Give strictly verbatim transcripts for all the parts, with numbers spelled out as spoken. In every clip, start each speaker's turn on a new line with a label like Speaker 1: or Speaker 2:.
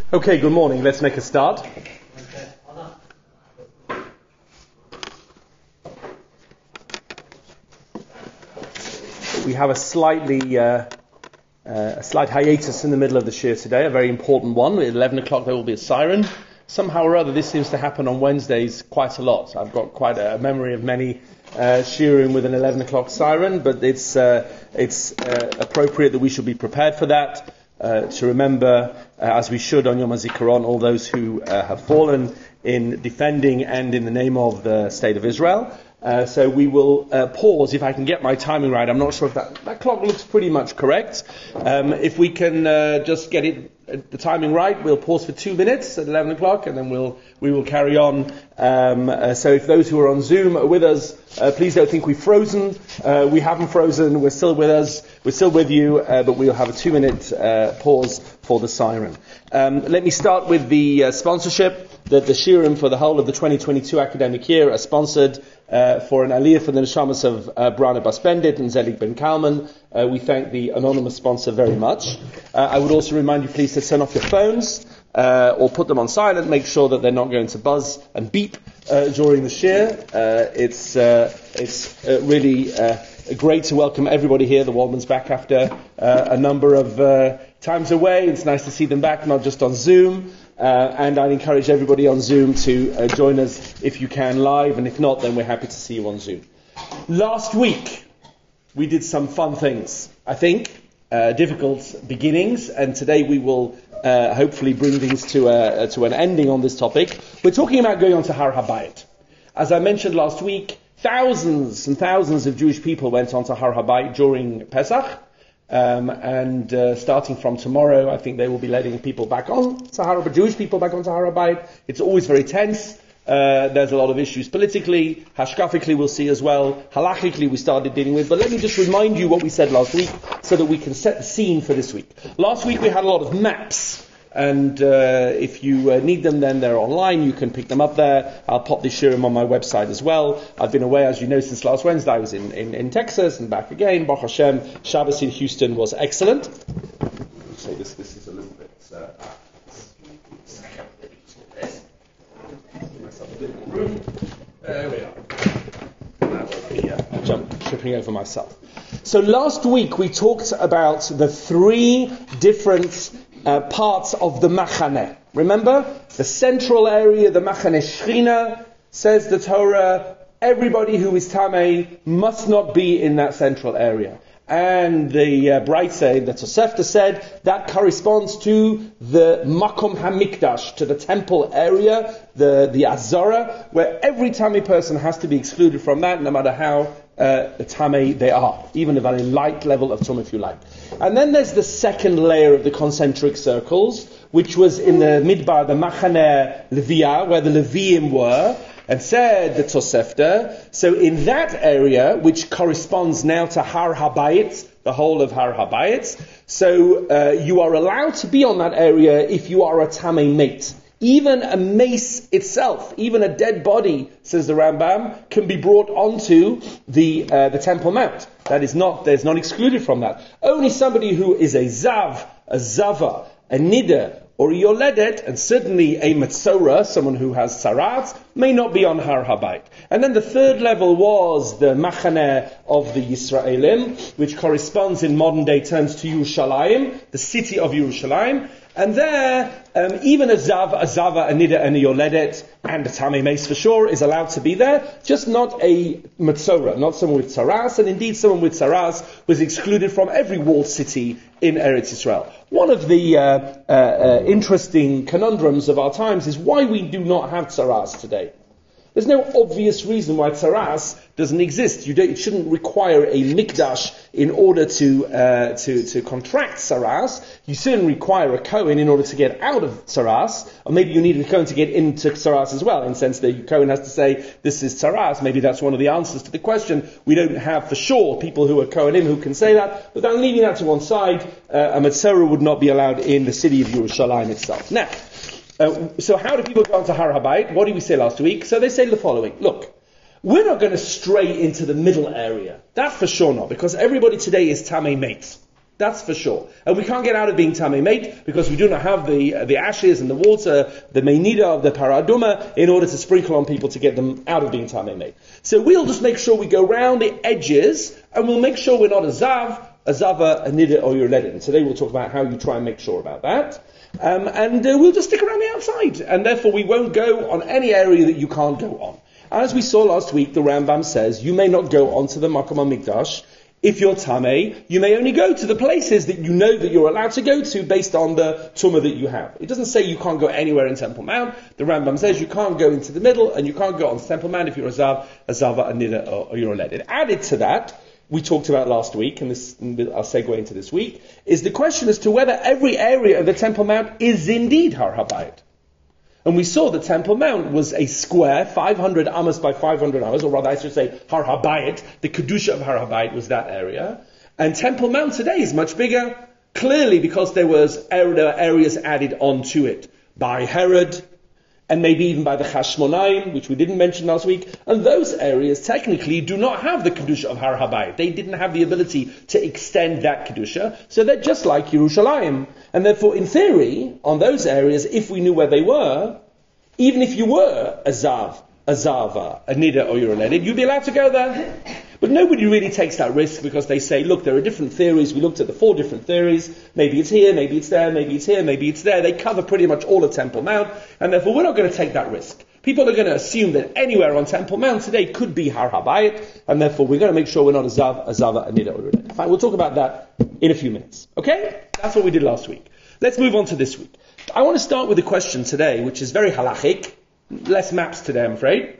Speaker 1: Okay, good morning. Let's make a start. We have a slightly uh, uh, a slight hiatus in the middle of the shir today, a very important one. At eleven o'clock there will be a siren. Somehow or other this seems to happen on Wednesdays quite a lot. I've got quite a memory of many uh, shirim with an eleven o'clock siren, but it's uh, it's uh, appropriate that we should be prepared for that. Uh, to remember, uh, as we should on Yom HaZikaron, all those who uh, have fallen in defending and in the name of the State of Israel. Uh, so we will uh, pause, if I can get my timing right. I'm not sure if that, that clock looks pretty much correct. Um, if we can uh, just get it uh, the timing right, we'll pause for two minutes at eleven o'clock, and then we'll we will carry on. Um, uh, so if those who are on Zoom are with us, uh, please don't think we've frozen. Uh, we haven't frozen. We're still with us. We're still with you, uh, but we'll have a two-minute uh, pause for the siren. Um, let me start with the uh, sponsorship. That the shirim for the whole of the twenty twenty-two academic year are sponsored uh, for an aliyah for the neshamas of uh, Brana Bas Bendit and Zelig Ben Kalman. Uh, we thank the anonymous sponsor very much. Uh, I would also remind you, please, to turn off your phones uh, or put them on silent. Make sure that they're not going to buzz and beep uh, during the shir. Uh, it's uh, it's uh, really uh, great to welcome everybody here. The Waldman's back after uh, a number of uh, times away. It's nice to see them back, not just on Zoom. Uh, and I'd encourage everybody on Zoom to uh, join us if you can live, and if not, then we're happy to see you on Zoom. Last week, we did some fun things, I think, uh, difficult beginnings, and today we will uh, hopefully bring things to, a, to an ending on this topic. We're talking about going on to Har HaBayit. As I mentioned last week, thousands and thousands of Jewish people went on to Har HaBayit during Pesach. Um, and uh, starting from tomorrow, I think they will be letting people back on to Har HaBayit, Jewish people back on to Har HaBayit. It's always very tense. Uh, there's a lot of issues politically, hashkafically we'll see as well, halachically we started dealing with. But let me just remind you what we said last week so that we can set the scene for this week. Last week we had a lot of maps. And uh, if you uh, need them, then they're online. You can pick them up there. I'll pop this shirim on my website as well. I've been away, as you know, since last Wednesday. I was in, in, in Texas and back again. Baruch Hashem, Shabbos in Houston was excellent. Say this. This is a little bit. Uh, myself a bit more room. There we are. Now I'll be uh, jump, tripping over myself. So last week we talked about the three different Uh, parts of the Machaneh. Remember? The central area, the Machaneh Shechina, says the Torah, everybody who is Tameh must not be in that central area. And the uh, Breitze, the Tosefta said, that corresponds to the Makom HaMikdash, to the temple area, the, the Azara, where every Tameh person has to be excluded from that, no matter how uh, Tameh they are, even a very light level of Tum, if you like. And then there's the second layer of the concentric circles, which was in the Midbar, the Machaneh Leviyah, where the Leviim were, and said the Tosefta, so in that area, which corresponds now to Har HaBayit, the whole of Har HaBayit, so uh, you are allowed to be on that area if you are a Tameh mate. Even a mace itself, even a dead body, says the Rambam, can be brought onto the uh, the Temple Mount. That is not, there's not excluded from that. Only somebody who is a Zav, a Zava, a Nida, or a Yoledet, and certainly a Metzora, someone who has Sarat, may not be on Har HaBayit. And then the third level was the Machaneh of the Yisraelim, which corresponds in modern day terms to Yerushalayim, the city of Yerushalayim. And there, um, even a Zav, a Zava, a Nida, and a Yoledet, and a Tameh Mace for sure, is allowed to be there, just not a Metzora, not someone with Saras, and indeed someone with Saras was excluded from every walled city in Eretz Yisrael. One of the uh, uh, uh, interesting conundrums of our times is why we do not have Saras today. There's no obvious reason why Tzaras doesn't exist. You don't, it shouldn't require a mikdash in order to uh, to to contract Tzaras. You certainly require a Kohen in order to get out of Tzaras, or maybe you need a Kohen to get into Tzaras as well, in the sense that the Kohen has to say, this is Tzaras. Maybe that's one of the answers to the question. We don't have for sure people who are Kohenim who can say that, but then leaving that to one side, uh, a Metzora would not be allowed in the city of Yerushalayim itself. Now, Uh, so how do people go on to Har HaBayit? What did we say last week? So they say the following. Look, we're not going to stray into the middle area. That for sure not, because everybody today is Tameh mates. That's for sure. And we can't get out of being Tamei Meit because we do not have the uh, the ashes and the water, the Meinida of the Paraduma, in order to sprinkle on people to get them out of being Tamei Meit. So we'll just make sure we go round the edges, and we'll make sure we're not a Zav, a Zava, a Nida, or your Ledin. Today we'll talk about how you try and make sure about that. Um, and uh, we'll just stick around the outside. And therefore we won't go on any area that you can't go on. As we saw last week, the Rambam says, you may not go onto the Makom HaMikdash. If you're Tamei, you may only go to the places that you know that you're allowed to go to based on the Tumah that you have. It doesn't say you can't go anywhere in Temple Mount. The Rambam says you can't go into the middle and you can't go on Temple Mount if you're a Zav, a Zava, a Nida, or, or you're a Led. Added to that, we talked about last week, and this I'll segue into this week, is the question as to whether every area of the Temple Mount is indeed Har HaBayit. And we saw the Temple Mount was a square, five hundred amas by five hundred amas, or rather I should say Har HaBayit, the Kedusha of Har HaBayit was that area. And Temple Mount today is much bigger, clearly because there was there were areas added onto it by Herod, and maybe even by the Chashmonaim, which we didn't mention last week. And those areas technically do not have the Kedusha of Har HaBayit. They didn't have the ability to extend that Kedusha, so they're just like Yerushalayim. And therefore, in theory, on those areas, if we knew where they were, even if you were a Zav, a Zava, a Nida, or you're a Lenid, you'd be allowed to go there. But nobody really takes that risk because they say, look, there are different theories. We looked at the four different theories. Maybe it's here, maybe it's there, maybe it's here, maybe it's there. They cover pretty much all of Temple Mount, and therefore we're not going to take that risk. People are going to assume that anywhere on Temple Mount today could be Har HaBayit, and therefore we're going to make sure we're not a Zav, a Zava, a Nida, or a Lenid. Fine, we'll talk about that in a few minutes. Okay? That's what we did last week. Let's move on to this week. I want to start with a question today, which is very halachic. Less maps today, I'm afraid.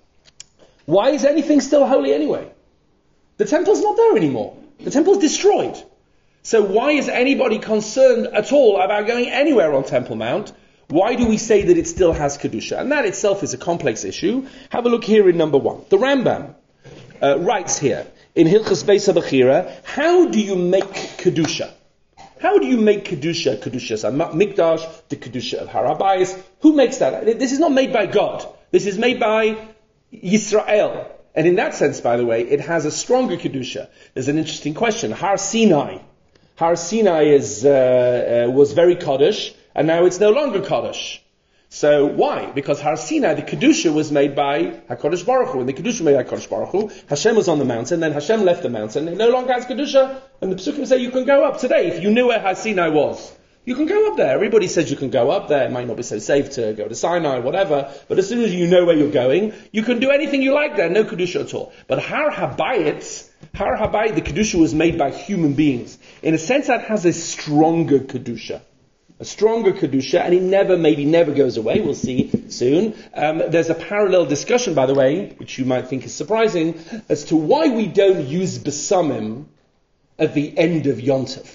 Speaker 1: Why is anything still holy anyway? The temple's not there anymore. The temple's destroyed. So why is anybody concerned at all about going anywhere on Temple Mount? Why do we say that it still has Kedusha? And that itself is a complex issue. Have a look here in number one. The Rambam uh, writes here, in Hilchos Beis HaBechira, how do you make Kedusha? How do you make Kedusha, Kedusha Mikdash, the Kedusha of Har HaBayis? Who makes that? This is not made by God. This is made by Yisrael. And in that sense, by the way, it has a stronger Kedusha. There's an interesting question. Har Sinai. Har Sinai is, uh, uh, was very Kaddish, and now it's no longer Kaddish. So why? Because Har Sinai, the Kedusha was made by HaKadosh Baruch Hu. And the Kedusha made by HaKadosh Baruch Hu, Hashem was on the mountain, then Hashem left the mountain. It no longer has Kedusha. And the Psukim say you can go up today. If you knew where Har Sinai was, you can go up there. Everybody says you can go up there. It might not be so safe to go to Sinai, whatever. But as soon as you know where you're going, you can do anything you like there. No Kedusha at all. But Har HaBayit, Har HaBayit, the Kedusha was made by human beings. In a sense, that has a stronger Kedusha. A stronger Kedusha, and it never, maybe never goes away. We'll see soon. Um, there's a parallel discussion, by the way, which you might think is surprising, as to why we don't use Besamim at the end of Yom Tov.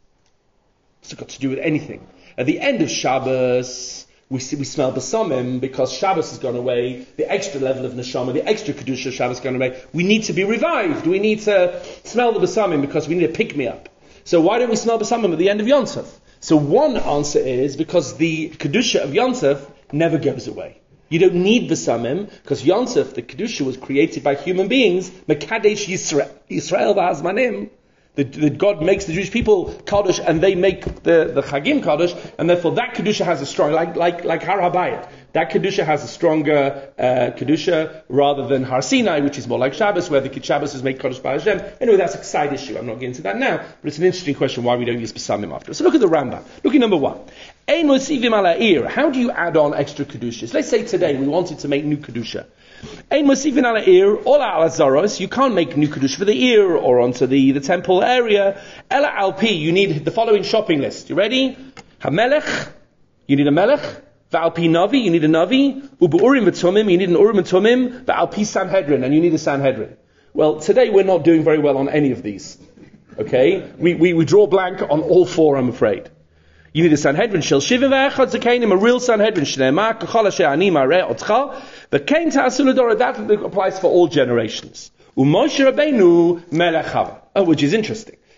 Speaker 1: It's got to do with anything. At the end of Shabbos, we see, we smell Besamim because Shabbos has gone away, the extra level of Neshama, the extra Kedusha of Shabbos has gone away. We need to be revived. We need to smell the Besamim because we need a pick-me-up. So why don't we smell Besamim at the end of Yom Tov? So one answer is because the Kedusha of Yom Tov never goes away. You don't need Besamim, because Yom Tov, the Kedusha, was created by human beings. Mekadesh Yisrael, Yisrael v'Hazmanim. That God makes the Jewish people Kaddish, and they make the, the Chagim Kaddish, and therefore that Kedusha has a strong, like, like, like Har HaBayit. That Kedusha has a stronger, uh, Kedusha, rather than Har Sinai, which is more like Shabbos, where the Shabbos is made Kaddish by Hashem. Anyway, that's a side issue. I'm not getting into that now, but it's an interesting question why we don't use Besamim after. So look at the Rambam. Look at number one. Ein mosivim ala ir. How do you add on extra Kedushas? Let's say today we wanted to make new Kedusha. Ein mosivin ala ir, or ala zaros, you can't make new Kedusha for the ear or onto the, the temple area. Ela alpi, you need the following shopping list. You ready? HaMelech, you need a Melech. Va'alpi Navi, you need a Navi. U'bu'urim v'tumim, you need an Urim and Tumim. Va'alpi Sanhedrin, and you need a Sanhedrin. Well, today we're not doing very well on any of these. Okay? We, we, we draw blank on all four, I'm afraid. You need a Sanhedrin, Shel Shivim V'echad Zakeinim, a real Sanhedrin, Shneimah, K'chol Asher Ani Mareh Otcha, V'kein Ta'asul Adora, that applies for all generations. U'Moshe Rabbeinu Melech Hava, oh, which is interesting.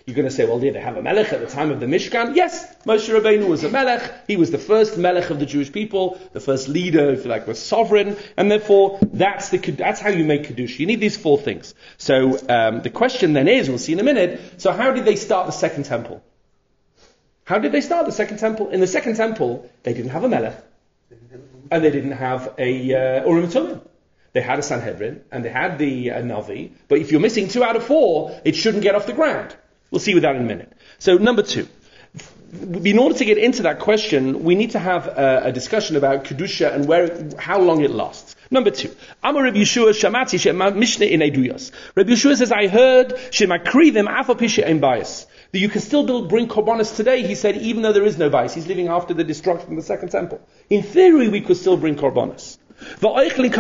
Speaker 1: You're going to say, well, did they have a melech at the time of the Mishkan? Yes, Moshe Rabbeinu was a melech. He was the first melech of the Jewish people, the first leader, if you like, was sovereign, and therefore that's the that's how you make kedusha. You need these four things. So um, the question then is, we'll see in a minute. So how did they start the second temple? How did they start the second temple? In the second temple, they didn't have a melech, and they didn't have a uh, Urim and Tumim. They had a Sanhedrin, and they had the uh, Navi, but if you're missing two out of four, it shouldn't get off the ground. We'll see with that in a minute. So number two, in order to get into that question, we need to have a, a discussion about Kedusha and where, how long it lasts. Number two, Amar Rabbi Yeshua Shamati Shema Mishnah in Eduyos. Rabbi Yeshua says, I heard Shema Krivim Afa Pisha Ein Bias. That you can still build, bring korbanos today, he said, even though there is no bias. He's living after the destruction of the second temple. In theory, we could still bring korbanos. And we could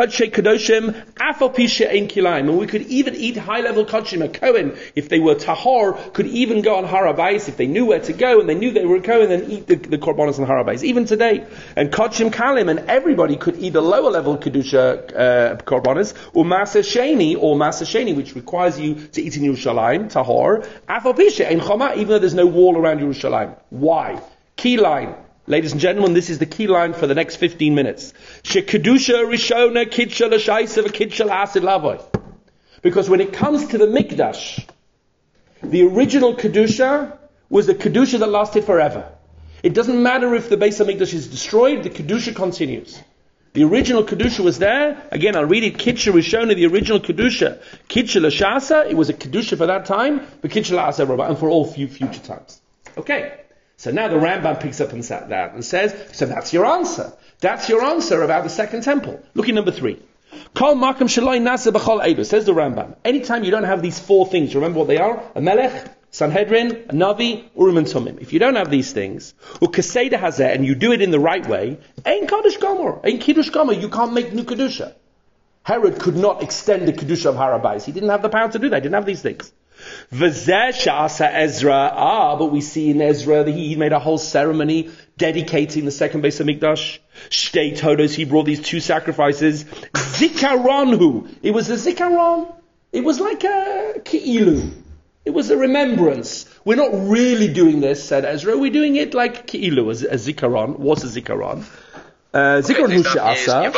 Speaker 1: even eat high-level kodshim. A Kohen, if they were tahor, could even go on Har HaBayis if they knew where to go and they knew they were a Kohen, and eat the, the korbanos on Har HaBayis. Even today, and kodshim kalim, and everybody could eat a lower-level kedusha uh, korbanos, or masa sheni, or masa sheni, which requires you to eat in Yerushalayim, tahor. Afal pisha ein chama, even though there's no wall around Yerushalayim. Why? Key line. Ladies and gentlemen, this is the key line for the next fifteen minutes. Shekedusha rishona kidsha l'shaisa v'kidsha l'hasid lavoy. Because when it comes to the Mikdash, the original kedusha was the kedusha that lasted forever. It doesn't matter if the Beis HaMikdash is destroyed, the kedusha continues. The original kedusha was there. Again, I'll read it. Kidsha rishona, the original kedusha. Kidsha l'shasa, it was a kedusha for that time, but kidsha l'hasid and for all future times. Okay. So now the Rambam picks up and sat down and says, so that's your answer. That's your answer about the second temple. Look at number three. Kol makam shaloi nasa b'chol eidos, says the Rambam. Anytime you don't have these four things, remember what they are? A melech, Sanhedrin, a Navi, Urim and Tumim. If you don't have these things, ukaseda hazeh, and you do it in the right way, ein Kaddish Gomer, ein Kiddush Gomer, you can't make new Kedusha. Herod could not extend the Kedusha of Har HaBayis. He didn't have the power to do that. He didn't have these things. V'zeh sha'asa Ezra, ah, but we see in Ezra that he made a whole ceremony dedicating the second Beis HaMikdash. Shtei Todos, he brought these two sacrifices. Zikaronhu, it was a zikaron. It was like a ki'ilu. It was a remembrance. We're not really doing this, said Ezra. We're doing it like ki'ilu, a, a zikaron. What's a zikaron? Uh, Zikaron Hu She'asa.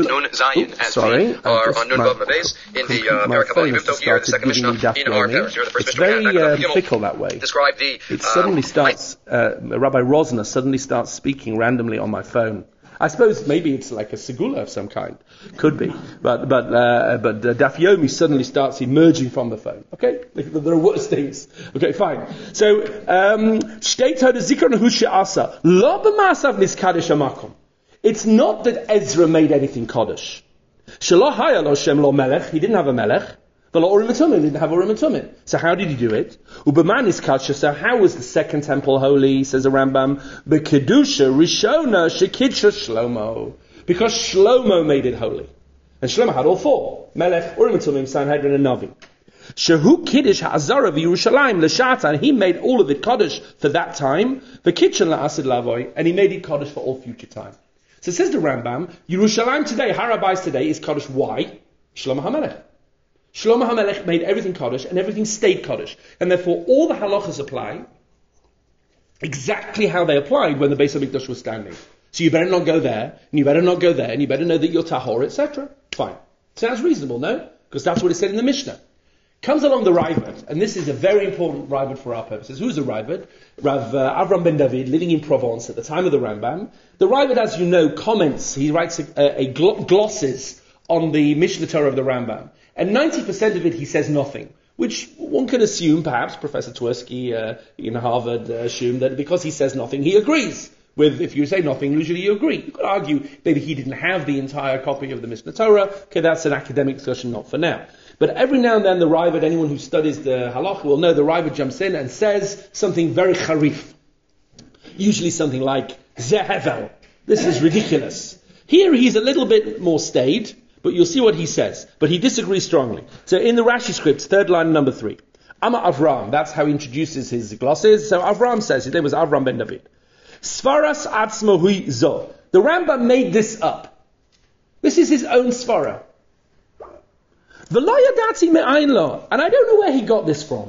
Speaker 1: Sorry, or on Nun Vav Mabez in the Merkabah Yivimto here, the second Mishnah in our parents. You're the first Mishnah. It's very uh, fickle that way. Describe the. It suddenly starts. Uh, Rabbi Rosner suddenly starts speaking randomly on my phone. I suppose maybe it's like a segula of some kind. Could be, but but uh, but uh, Daf Yomi suddenly starts emerging from the phone. Okay, there are worse things. Okay, fine. So Shtei Todos Zikaron Hu She'asa Lo b'Ma'asav Niskadesh Hamakom. It's not that Ezra made anything Kaddish. Shelo haya lo Shem lo melech, he didn't have a melech. V'lo Urim and Tumim, he didn't have Urim and Tumim. So how did he do it? U'b'man is Kadsha, so how was the second temple holy, says the Rambam? B'kedusha rishona shekidsha Shlomo. Because Shlomo made it holy. And Shlomo had all four. Melech, Urim and Tumim, Sanhedrin and Navi. Shehu Kiddush Ha'azara v'Yerushalayim l'shata, and he made all of it Kaddish for that time. V'kiddush la'asid lavoy, and he made it Kaddish for all future time. So it says the Rambam, Yerushalayim today, Har HaBayis today is Kaddish. Why? Shlomo HaMelech. Shlomo HaMelech made everything Kaddish, and everything stayed Kaddish. And therefore all the halachas apply exactly how they applied when the Beis HaMikdash was standing. So you better not go there, and you better not go there, and you better know that you're tahor, et cetera. Fine. Sounds reasonable, no? Because that's what it said in the Mishnah. Comes along the Raavad, and this is a very important Raavad for our purposes. Who's the Raavad? Rav uh, Avram ben David, living in Provence at the time of the Rambam. The Raavad, as you know, comments, he writes a, a, a gl- glosses on the Mishnah Torah of the Rambam. And ninety percent of it he says nothing, which one can assume, perhaps, Professor Tversky uh, in Harvard uh, assumed that because he says nothing, he agrees with, if you say nothing, usually you agree. You could argue maybe he didn't have the entire copy of the Mishnah Torah. Okay, that's an academic discussion, not for now. But every now and then the Raavad, anyone who studies the halacha will know the Raavad jumps in and says something very charif. Usually something like, Zehevel, this is ridiculous. Here he's a little bit more staid, but you'll see what he says. But he disagrees strongly. So in the Rashi scripts, third line, number three. Amma Avram, that's how he introduces his glosses. So Avram says, his name was Avram ben David. Svaras atzmo hui zo. The Rambam made this up. This is his own svara. And I don't know where he got this from.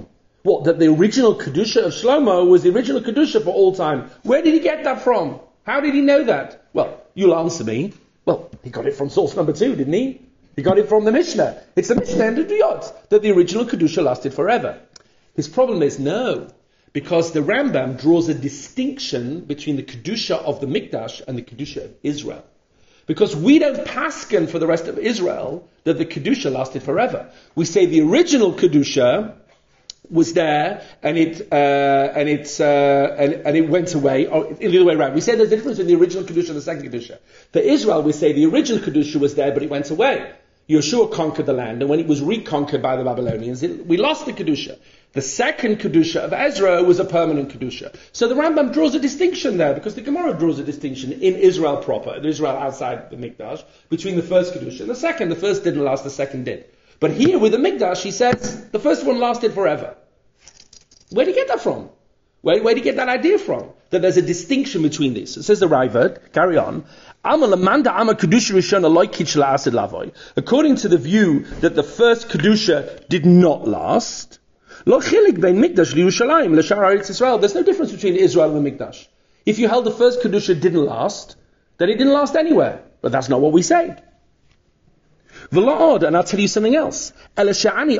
Speaker 1: What, that the original Kedusha of Shlomo was the original Kedusha for all time. Where did he get that from? How did he know that? Well, you'll answer me. Well, he got it from source number two, didn't he? He got it from the Mishnah. It's the Mishnah and the Diyot, that the original Kedusha lasted forever. His problem is no, because the Rambam draws a distinction between the Kedusha of the Mikdash and the Kedusha of Israel. Because we don't paskin for the rest of Israel that the Kedusha lasted forever. We say the original Kedusha was there, and it uh, and it's uh, and, and it went away, or the other way around. We say there's a difference between the original Kedusha and the second Kedusha. For Israel, we say the original Kedusha was there, but it went away. Yeshua conquered the land, and when it was reconquered by the Babylonians, it, we lost the Kedusha. The second Kedusha of Ezra was a permanent Kedusha. So the Rambam draws a distinction there, because the Gemara draws a distinction in Israel proper, in Israel outside the Mikdash, between the first Kedusha and the second. The first didn't last, the second did. But here with the Mikdash, he says, the first one lasted forever. Where did he get that from? Where, where did he get that idea from? That there's a distinction between these. It says the Raavad, carry on. According to the view that the first Kedusha did not last, there's no difference between Israel and the Mikdash. If you held the first Kedusha didn't last, then it didn't last anywhere. But that's not what we say. And I'll tell you something else. Even Rabbi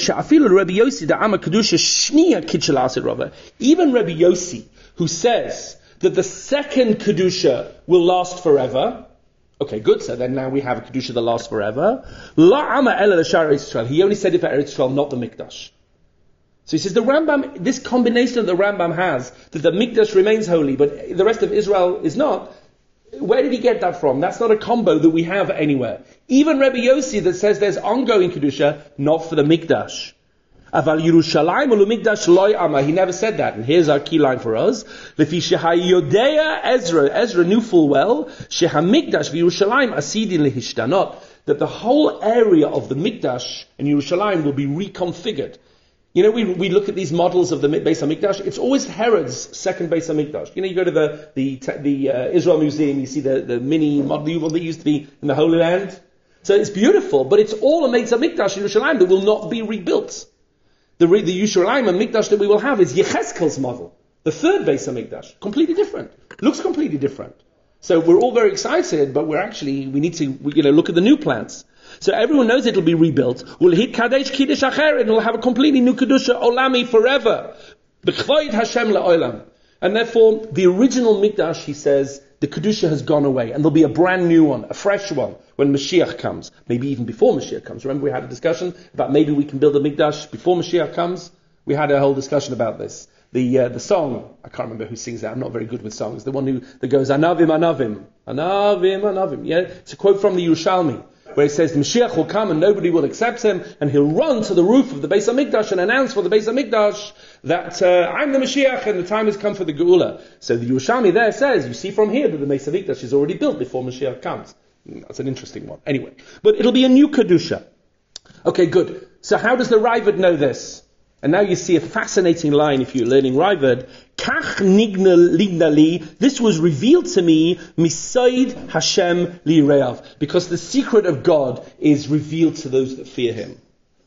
Speaker 1: Yossi, who says that the second Kedusha will last forever. Okay, good. So then now we have a Kedusha that lasts forever. He only said it for Eretz Yisrael, not the Mikdash. So he says the Rambam, this combination that the Rambam has, that the Mikdash remains holy, but the rest of Israel is not. Where did he get that from? That's not a combo that we have anywhere. Even Rabbi Yossi that says there's ongoing Kedusha, not for the Mikdash. Aval Yerushalayim ulu Mikdash loy ama. He never said that. And here's our key line for us. Lefi shehayodea Ezra. Ezra knew full well, sheha Mikdash v'Yerushalayim asidin lehishtanot. That the whole area of the Mikdash and Yerushalayim will be reconfigured. You know, we we look at these models of the Beis HaMikdash. It's always Herod's second Beis HaMikdash. You know, you go to the the the uh, Israel Museum, you see the, the mini model that used to be in the Holy Land. So it's beautiful, but it's all a Beis HaMikdash in Yerushalayim that will not be rebuilt. The the Yerushalayim and Mikdash that we will have is Yechezkel's model, the third Beis HaMikdash, completely different. Looks completely different. So we're all very excited, but we're actually we need to you know look at the new plans. So everyone knows it'll be rebuilt. We'll hit Kadesh Kiddush Acher, and we'll have a completely new Kedusha Olami forever. B'chvoid Hashem la'olam. And therefore, the original Mikdash, he says, the Kedusha has gone away, and there'll be a brand new one, a fresh one, when Mashiach comes. Maybe even before Mashiach comes. Remember we had a discussion about maybe we can build a Mikdash before Mashiach comes? We had a whole discussion about this. The uh, the song, I can't remember who sings that, I'm not very good with songs. The one who that goes, Anavim, Anavim, Anavim, Anavim. Yeah, it's a quote from the Yerushalmi, where it says the Mashiach will come and nobody will accept him, and he'll run to the roof of the Beis HaMikdash and announce for the Beis HaMikdash that uh, I'm the Mashiach and the time has come for the Geula. So the Yerushalmi there says, you see from here that the Beis HaMikdash is already built before Mashiach comes. That's an interesting one. Anyway, but it'll be a new Kedusha. Okay, good. So how does the Raavad know this? And now you see a fascinating line if you're learning Raavad. Kach nigna ligna li. This was revealed to me, misaid Hashem li re'av. Because the secret of God is revealed to those that fear Him.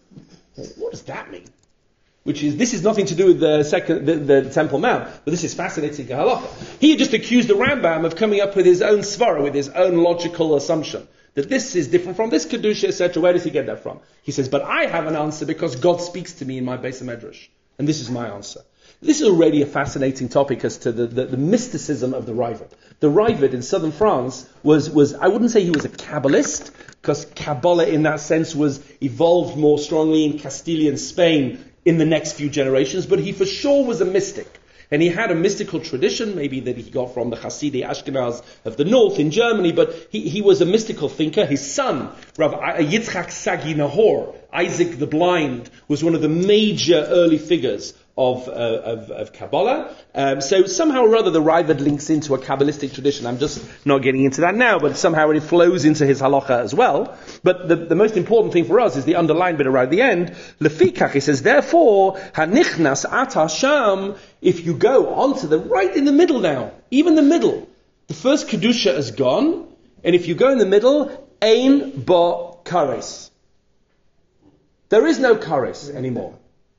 Speaker 1: What does that mean? Which is, this is nothing to do with the second, the, the Temple Mount, but this is fascinating halacha. He just accused the Rambam of coming up with his own svara, with his own logical assumption. That this is different from this Kedusha, et cetera. Where does he get that from? He says, but I have an answer because God speaks to me in my Beis HaMedrash. And this is my answer. This is already a fascinating topic as to the, the, the mysticism of the Raavad. The Raavad in southern France was, was, I wouldn't say he was a Kabbalist, because Kabbalah in that sense was evolved more strongly in Castilian Spain in the next few generations, but he for sure was a mystic. And he had a mystical tradition, maybe that he got from the Hasidic Ashkenaz of the north in Germany, but he, he was a mystical thinker. His son, Rav Yitzchak Sagi Nahor, Isaac the Blind, was one of the major early figures of, uh, of, of Kabbalah. Um, so somehow or other the Raavad links into a Kabbalistic tradition. I'm just not getting into that now, but somehow it flows into his halacha as well. But the, the most important thing for us is the underlined bit right at the end. Lefikach, he says, therefore, hanichnas at Hashem, if you go onto the, right in the middle now, even the middle, the first Kedusha is gone, and if you go in the middle, ein ba kares. There is no kares anymore.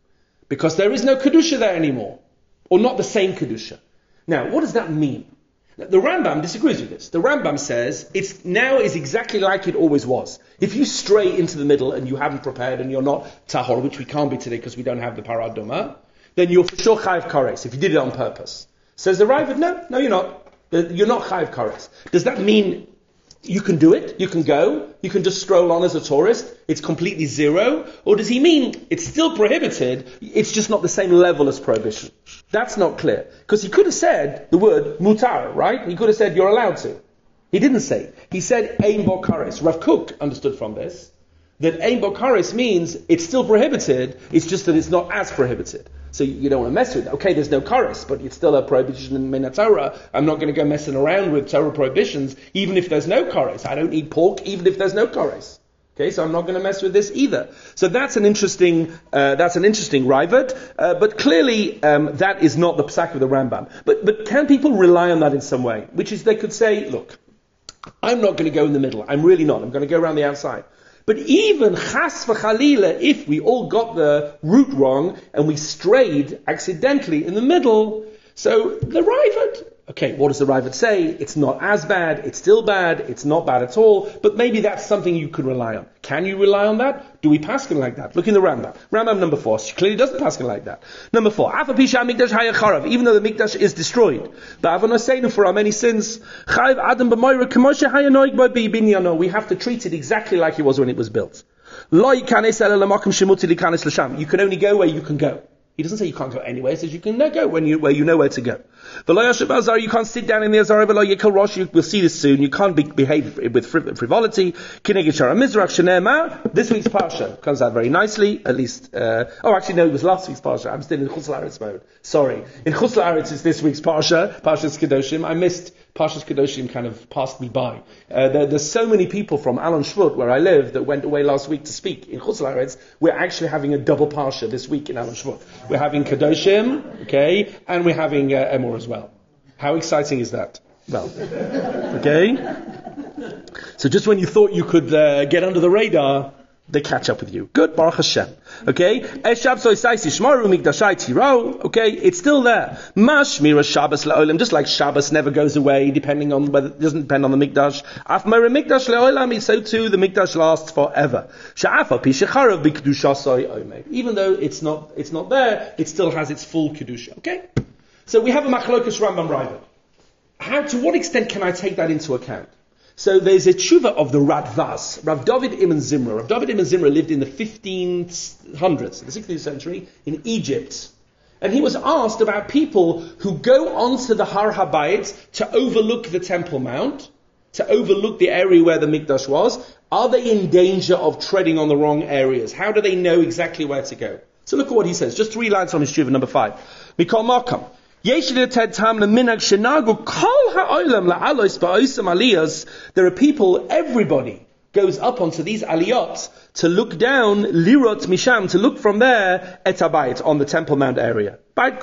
Speaker 1: because there is no Kedusha there anymore, or not the same Kedusha. Now, what does that mean? The Rambam disagrees with this. The Rambam says it's now is exactly like it always was. If you stray into the middle and you haven't prepared and you're not tahor, which we can't be today because we don't have the paradoma, then you're for sure chayiv kares if you did it on purpose. Says the Ravid, no, no you're not. You're not chayiv kares. Does that mean you can do it? You can go? You can just stroll on as a tourist? It's completely zero? Or does he mean it's still prohibited, it's just not the same level as prohibition? That's not clear. Because he could have said the word mutar, right? He could have said you're allowed to. He didn't say it. He said ein bo kares. Rav Kook understood from this that ein bo kares means it's still prohibited, it's just that it's not as prohibited. So you don't want to mess with it. Okay, there's no kares, but it's still a prohibition in Min Torah. I'm not going to go messing around with Torah prohibitions, even if there's no kares. I don't eat pork, even if there's no kares. Okay, so I'm not going to mess with this either. So that's an interesting, uh, that's an interesting rivet. Uh, but clearly, um, that is not the psak of the Rambam. But but can people rely on that in some way? Which is they could say, look, I'm not going to go in the middle. I'm really not. I'm going to go around the outside. But even chas v'chalila, if we all got the route wrong and we strayed accidentally in the middle, so the Ravid, okay, what does the Ravid say? It's not as bad, it's still bad, it's not bad at all, but maybe that's something you could rely on. Can you rely on that? Do we paskin like that? Look in the Rambam. Rambam number four, she clearly doesn't paskin like that. Number four, Afa Pisha Mikdash Hayacharav, even though the Mikdash is destroyed, for our many sins, Chayv Adam B'Moira Kemoshe Hayanoig B'Bi Binyano, we have to treat it exactly like it was when it was built. Lo Yikanes Ela Lamakim Shemuti Likanes L'Sham, you can only go where you can go. He doesn't say you can't go anywhere. He says you can go when you, where you know where to go. You can't sit down in the Azar. We'll see this soon. You can't be, behave with frivolity. This week's Parsha comes out very nicely. At least, uh, oh, actually, no, it was last week's Parsha. I'm still in Chutz La'aretz mode. Sorry. In Chutz La'aretz is this week's Parsha, Parshas Kedoshim. I missed Parshas Kedoshim, kind of passed me by. Uh, there, there's so many people from Alon Shvut, where I live, that went away last week to speak. In Chutz La'aretz, we're actually having a double Parsha this week in Alon Shvut. We're having Kedoshim, okay, and we're having uh, Emor as well. How exciting is that? Well, okay. So just when you thought you could uh, get under the radar, they catch up with you. Good, Baruch Hashem. Okay, okay, it's still there. Mashmira Shabbos le'olam, just like Shabbos never goes away, depending on whether it doesn't depend on the Mikdash. Af Mera Mikdash le'olam, so too the Mikdash lasts forever. Sha'afa pi shecharav b'kedushasoi omer. Even though it's not, it's not there, it still has its full kedusha. Okay, so we have a machlokas Rambam Ravid. How, to what extent can I take that into account? So there's a tshuva of the Radvaz, Rav David Ibn Zimra. Rav David Ibn Zimra lived in the fifteen hundreds, the sixteenth century, in Egypt. And he was asked about people who go onto the Har HaBayit to overlook the Temple Mount, to overlook the area where the Mikdash was. Are they in danger of treading on the wrong areas? How do they know exactly where to go? So look at what he says. Just three lines from his tshuva, number five. Mikol Makam. There are people, everybody goes up onto these aliyot to look down, lirot misham, to look from there, et habayit, on the Temple Mount area. And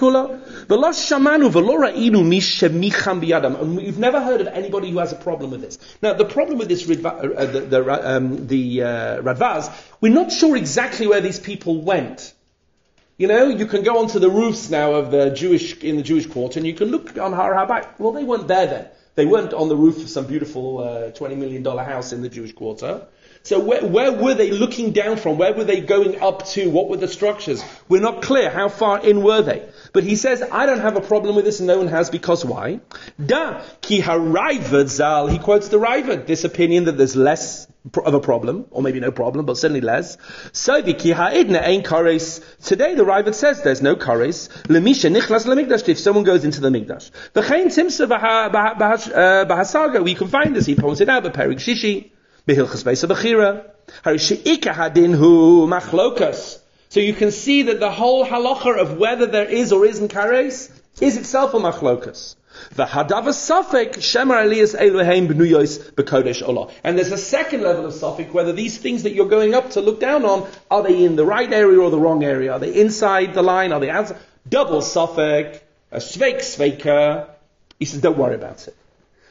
Speaker 1: we've never heard of anybody who has a problem with this. Now, the problem with this, uh, the, the, um, the uh, Radvaz, we're not sure exactly where these people went. You know, you can go onto the roofs now of the Jewish, in the Jewish quarter, and you can look on Har HaBayit. Well, they weren't there then. They weren't on the roof of some beautiful uh, twenty million dollars house in the Jewish quarter. So where, where were they looking down from? Where were they going up to? What were the structures? We're not clear. How far in were they? But he says, I don't have a problem with this, and no one has, because why? Da ki harayvad zal. He quotes the Ravid, this opinion that there's less of a problem, or maybe no problem, but certainly less. So the ki ha'idna ein kares. Today the Ravid says there's no kares. Lemisha nichlas lemikdash, if someone goes into the mikdash. V'chein timsa b'hasaga, we can find this. He points it out, but perik shishi. Behilchas Beisa Bechira. Harisheika hadin hu machlokas. So you can see that the whole halacha of whether there is or isn't kares is itself a machlokas. The hadava safek shemar aliyas eloheim b'nuyos b'kodesh olah. And there's a second level of safek, whether these things that you're going up to look down on, are they in the right area or the wrong area? Are they inside the line? Are they outside? Double safek, a sveik sveika. He says, don't worry about it.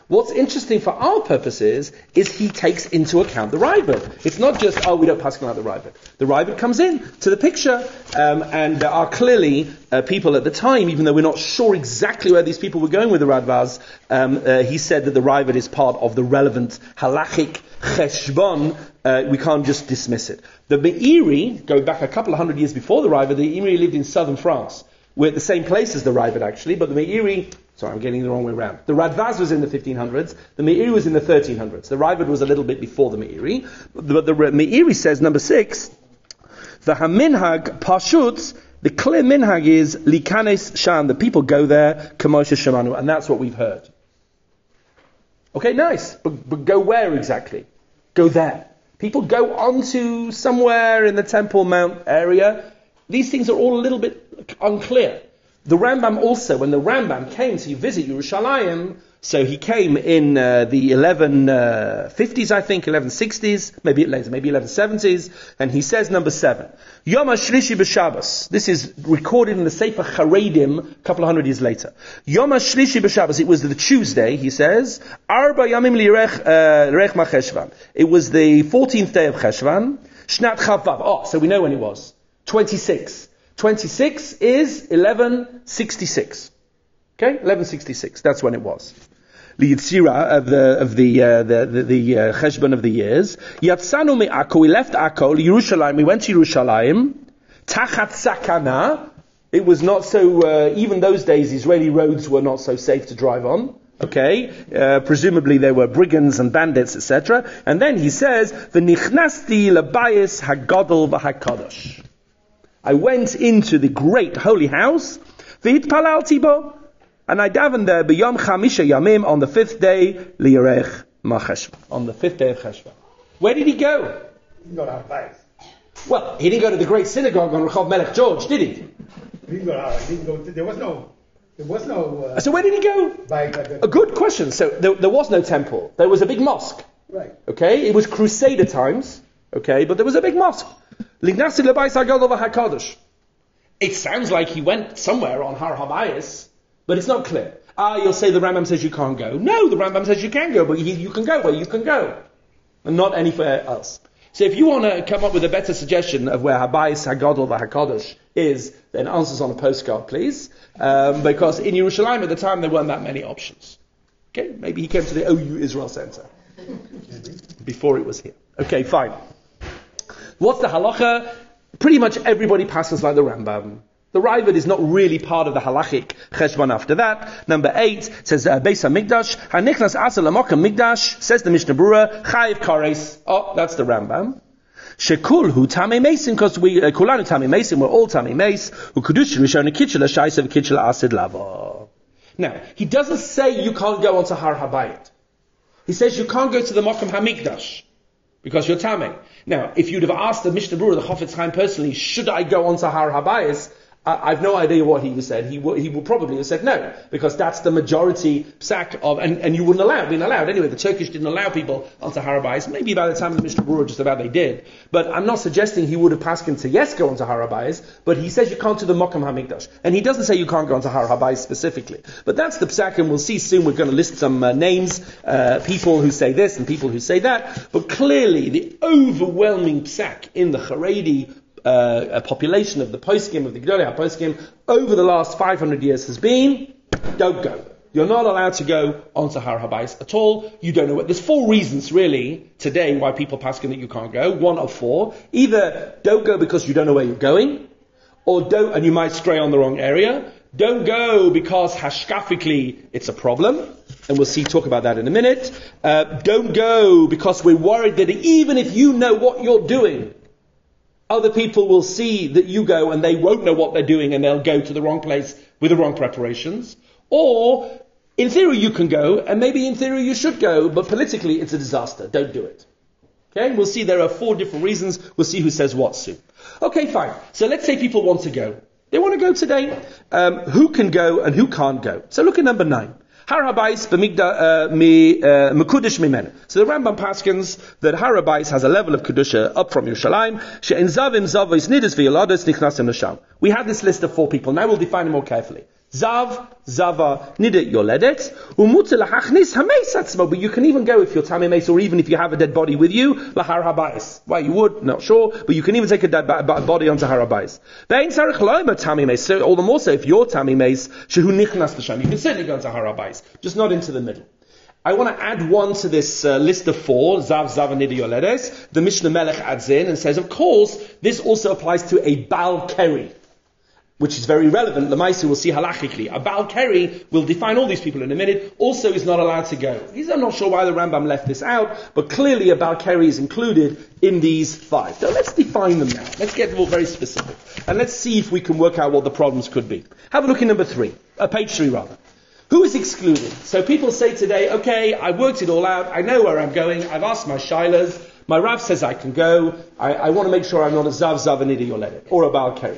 Speaker 1: What's interesting for our purposes is he takes into account the Raavad. It's not just, oh, we don't pass out the Raavad. The Raavad comes in to the picture, um, and there are clearly uh, people at the time, even though we're not sure exactly where these people were going with the Radvaz, um, uh, he said that the Raavad is part of the relevant halachic cheshbon. Uh, we can't just dismiss it. The Meiri, going back a couple of hundred years before the Raavad, the Meiri lived in southern France. We're at the same place as the Raavad actually, but the Meiri, sorry, I'm getting the wrong way around. The Radvaz was in the fifteen hundreds, the Meiri was in the thirteen hundreds. The Raavad was a little bit before the Meiri. But the Meiri says, number six, the Haminhag Pashut, the clear minhag is Likanes Shan, the people go there, Kamosha Shamanu, and that's what we've heard. Okay, nice, but, but go where exactly? Go there. People go onto somewhere in the Temple Mount area. These things are all a little bit unclear. The Rambam also, when the Rambam came to visit Yerushalayim, so he came in uh, the eleven fifties, I think, eleven sixties, maybe later, maybe eleven seventies, and he says number seven, Yom HaShlishi b'Shabbos. This is recorded in the Sefer Charedim a couple of hundred years later. Yom HaShlishi b'Shabbos. It was the Tuesday, he says, Arba Yamim Li'Rech Macheshvan. It was the fourteenth day of Cheshvan. Shnat Chavav. Oh, so we know when it was. twenty-six. twenty-six is eleven sixty-six. Okay, eleven sixty-six. That's when it was. The Yitzira of the of the uh, the the, the uh, Cheshbon of the years. Yatzanu me Akko. We left Akko. Yerushalayim. We went to Yerushalayim. Tachat sakana. It was not so. Uh, even those days, Israeli roads were not so safe to drive on. Okay, uh, presumably there were brigands and bandits, et cetera. And then he says, "V'nichnasti lebayis hagadol v'hakadosh." I went into the great holy house, v'itpalalti bo, and I davened there b'yom chamisha yamim on the fifth day li'yerech macheshvan, on the fifth day of Cheshvan. Where did he go?
Speaker 2: He didn't go to Har-Bayis.
Speaker 1: Well, he didn't go to the great synagogue on Rehov Melech George, did he?
Speaker 2: He didn't go to Har-Bayis. He didn't go to, there was no, there was no. Uh,
Speaker 1: so where did he go?
Speaker 2: By, by the,
Speaker 1: a good question. So there, there was no temple. There was a big mosque.
Speaker 2: Right.
Speaker 1: Okay, it was Crusader times. Okay, but there was a big mosque. It sounds like he went somewhere on Har HaBayis, but it's not clear. Ah, you'll say the Rambam says you can't go. No, the Rambam says you can go, but you, you can go where you can go, and not anywhere else. So if you want to come up with a better suggestion of where HaBayis, HaGadol, HaKadosh is, then answers on a postcard, please. Um, because in Yerushalayim at the time there weren't that many options. Okay, maybe he came to the O U Israel Center before it was here. Okay, fine. What's the halacha? Pretty much everybody passes like the Rambam. The Raavad is not really part of the halachic cheshbon after that. Number eight says Beis Hamikdash. Hanichnas asa lamokam Mikdash, says the Mishnah Berurah, chayiv kares. Oh, that's the Rambam. Shekul hu tamei mesim, because we uh, kulanu tamei mesim, we're all tamei mes. Hu kudush rishon kitchela shaisav kitchela asid lava. Now he doesn't say you can't go onto Har HaBayit. He says you can't go to the Mokum Hamikdash because you're tamei. Now, if you'd have asked the Mishnah Berurah, the Chofetz Chaim personally, should I go onto Har HaBayis? Uh, I've no idea what he would have said. He would, he would probably have said no, because that's the majority psak of, and, and you wouldn't allow, been allowed anyway. The Turkish didn't allow people onto Har HaBayis. Maybe by the time of the Mishnah Berurah, just about they did. But I'm not suggesting he would have passed him to yes, go onto Har HaBayis, but he says you can't to the Mokum HaMikdash. And he doesn't say you can't go onto Har HaBayis specifically. But that's the psak, and we'll see soon. We're going to list some uh, names, uh, people who say this and people who say that. But clearly, the overwhelming psak in the Haredi Uh, a population of the poskim, of the Gedolei HaPoskim, over the last five hundred years has been, don't go. You're not allowed to go onto Har HaBayis at all. You don't know what. There's four reasons really today why people paskin that you can't go. One of four. Either don't go because you don't know where you're going, or don't, and you might stray on the wrong area. Don't go because hashkafically it's a problem, and we'll see, talk about that in a minute. Uh, don't go because we're worried that even if you know what you're doing, other people will see that you go and they won't know what they're doing and they'll go to the wrong place with the wrong preparations. Or, in theory you can go, and maybe in theory you should go, but politically it's a disaster. Don't do it. Okay, we'll see there are four different reasons. We'll see who says what soon. Okay, fine. So let's say people want to go. They want to go today. Um, who can go and who can't go? So look at number nine. Har HaBayis b'migda mi mekudesh mimenu. So the Rambam paskins that Har HaBayis has a level of kedusha up from Yerushalayim. She'en zavim zavos nidus v'yolados nichnasim l'sham. We have this list of four people. Now we'll define it more carefully. Zav, Zava, Nida Yoledet, Umuta Lahachnis Hameis Atzmo. But you can even go if you're Tamei Meis, or even if you have a dead body with you, Lahar Habayis. Why you would, not sure, but you can even take a dead body onto Har Habayis. Ve'ein Tzarich Lo'ema Tamei Meis. So all the more so if you're Tamei Meis, Shehu Nichnas L'Sham. You can certainly go into Har Habayis, just not into the middle. I want to add one to this uh, list of four, Zav, Zav, and Nida Yoledes. The Mishnah Melech adds in and says, of course, this also applies to a Baal Keri, which is very relevant. The Maisi will see halachically. A Baal Keri, will define all these people in a minute, also is not allowed to go. I'm not sure why the Rambam left this out, but clearly a Baal Keri is included in these five. So let's define them now. Let's get more very specific. And let's see if we can work out what the problems could be. Have a look at number three, uh, page three rather. Who is excluded? So people say today, okay, I worked it all out, I know where I'm going, I've asked my shilas, my Rav says I can go, I, I want to make sure I'm not a Zav, Zav, and Nida Yoledet, or a Baal Keri.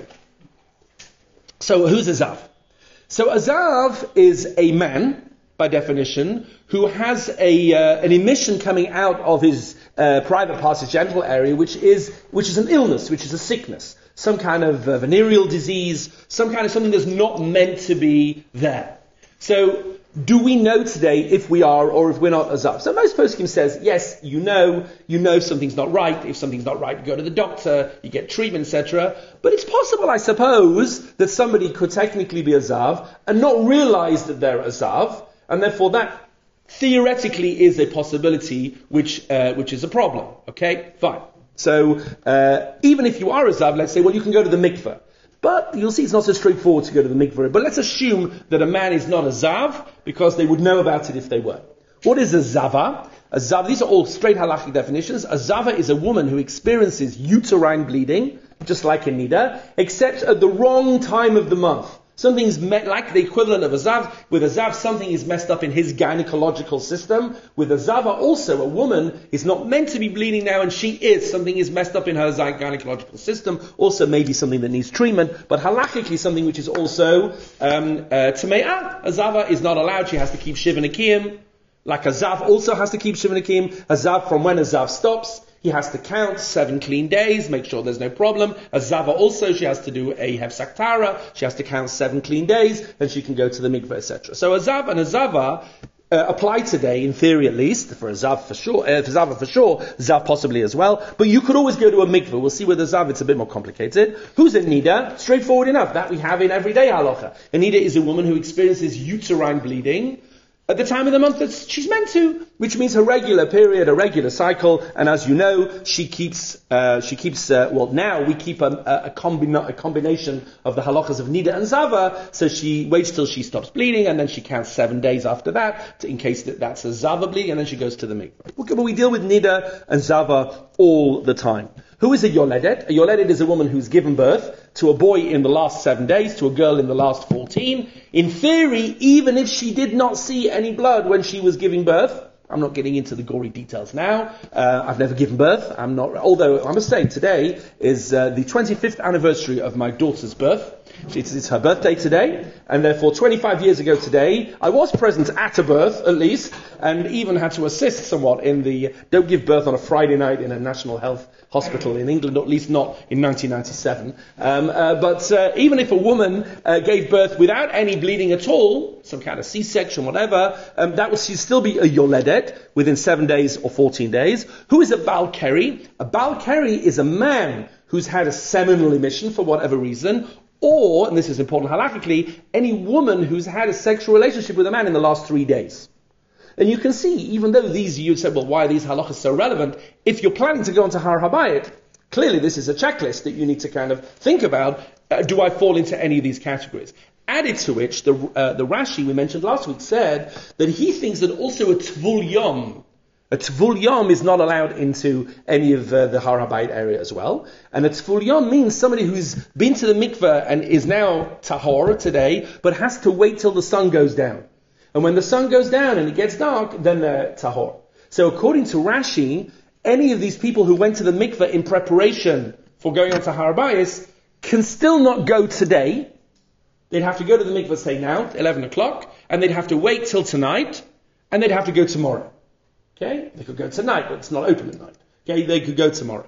Speaker 1: So who's a Zav? So a Zav is a man, by definition, who has a uh, an emission coming out of his uh, private parts, his genital area, which is which is an illness, which is a sickness, some kind of uh, venereal disease, some kind of something that's not meant to be there. So, do we know today if we are or if we're not a Zav? So most poskim says, yes, you know, you know something's not right. If something's not right, you go to the doctor, you get treatment, et cetera. But it's possible, I suppose, that somebody could technically be a Zav and not realize that they're a Zav, and therefore that theoretically is a possibility which uh, which is a problem. Okay, fine. So, uh, even if you are a Zav, let's say, well, you can go to the mikveh. But you'll see it's not so straightforward to go to the mikveh. But let's assume that a man is not a Zav, because they would know about it if they were. What is a Zava? A Zava, these are all straight halachic definitions. A Zava is a woman who experiences uterine bleeding, just like a Nida, except at the wrong time of the month. Something's met, like the equivalent of a Zav. With a Zav, something is messed up in his gynecological system. With a Zava, also, a woman is not meant to be bleeding now, and she is. Something is messed up in her gynecological system. Also, maybe something that needs treatment, but halachically, something which is also um, uh, Tame'ah. A Zava is not allowed. She has to keep Shiva Nekiyim. Like a Zav also has to keep Shiva Nekiyim. A Zav, from when a Zav stops, he has to count seven clean days, make sure there's no problem. A Zava also, she has to do a Hefsak Tara, she has to count seven clean days, then she can go to the mikveh, et cetera. So a Zav and a Zava uh, apply today, in theory at least, for a Zav for sure, uh, for Zava for sure, Zav possibly as well, but you could always go to a mikveh. We'll see with the Zav it's a bit more complicated. Who's a Nida? Straightforward enough, that we have in everyday halacha. A Nida is a woman who experiences uterine bleeding at the time of the month that she's meant to, which means a regular period, a regular cycle, and as you know, she keeps, uh, she keeps, uh, well now we keep a, a, combina- a combination of the halachas of Nida and Zava, so she waits till she stops bleeding, and then she counts seven days after that, to, in case that that's a Zava bleeding, and then she goes to the mikveh. But we deal with Nida and Zava all the time. Who is a Yoledet? A Yoledet is a woman who's given birth to a boy in the last seven days, to a girl in the last fourteen. In theory, even if she did not see any blood when she was giving birth, I'm not getting into the gory details now. Uh, I've never given birth. I'm not, although I must say today is uh, the twenty-fifth anniversary of my daughter's birth. It's, it's her birthday today, and therefore twenty-five years ago today, I was present at a birth, at least, and even had to assist somewhat in the, don't give birth on a Friday night in a national health hospital in England, or at least not in nineteen ninety-seven. Um, uh, but uh, even if a woman uh, gave birth without any bleeding at all, some kind of C-section, whatever, um, that would still be a Yoledet within seven days or fourteen days. Who is a Baal Keri? A Baal Keri is a man who's had a seminal emission for whatever reason, or, and this is important halakhically, any woman who's had a sexual relationship with a man in the last three days. And you can see, even though these, you'd say, well, why are these halachas so relevant? If you're planning to go into Har Habayit, clearly this is a checklist that you need to kind of think about. Uh, do I fall into any of these categories? Added to which, the uh, the Rashi we mentioned last week said that he thinks that also a Tvul Yom, a Tvul Yom is not allowed into any of uh, the Har Habayit area as well. And a Tvul Yom means somebody who's been to the mikveh and is now tahor today, but has to wait till the sun goes down. And when the sun goes down and it gets dark, then they're tahor. So according to Rashi, any of these people who went to the mikveh in preparation for going on to Har Habayis can still not go today. They'd have to go to the mikveh, say now, eleven o'clock, and they'd have to wait till tonight, and they'd have to go tomorrow. Okay? They could go tonight, but it's not open at night. Okay? They could go tomorrow.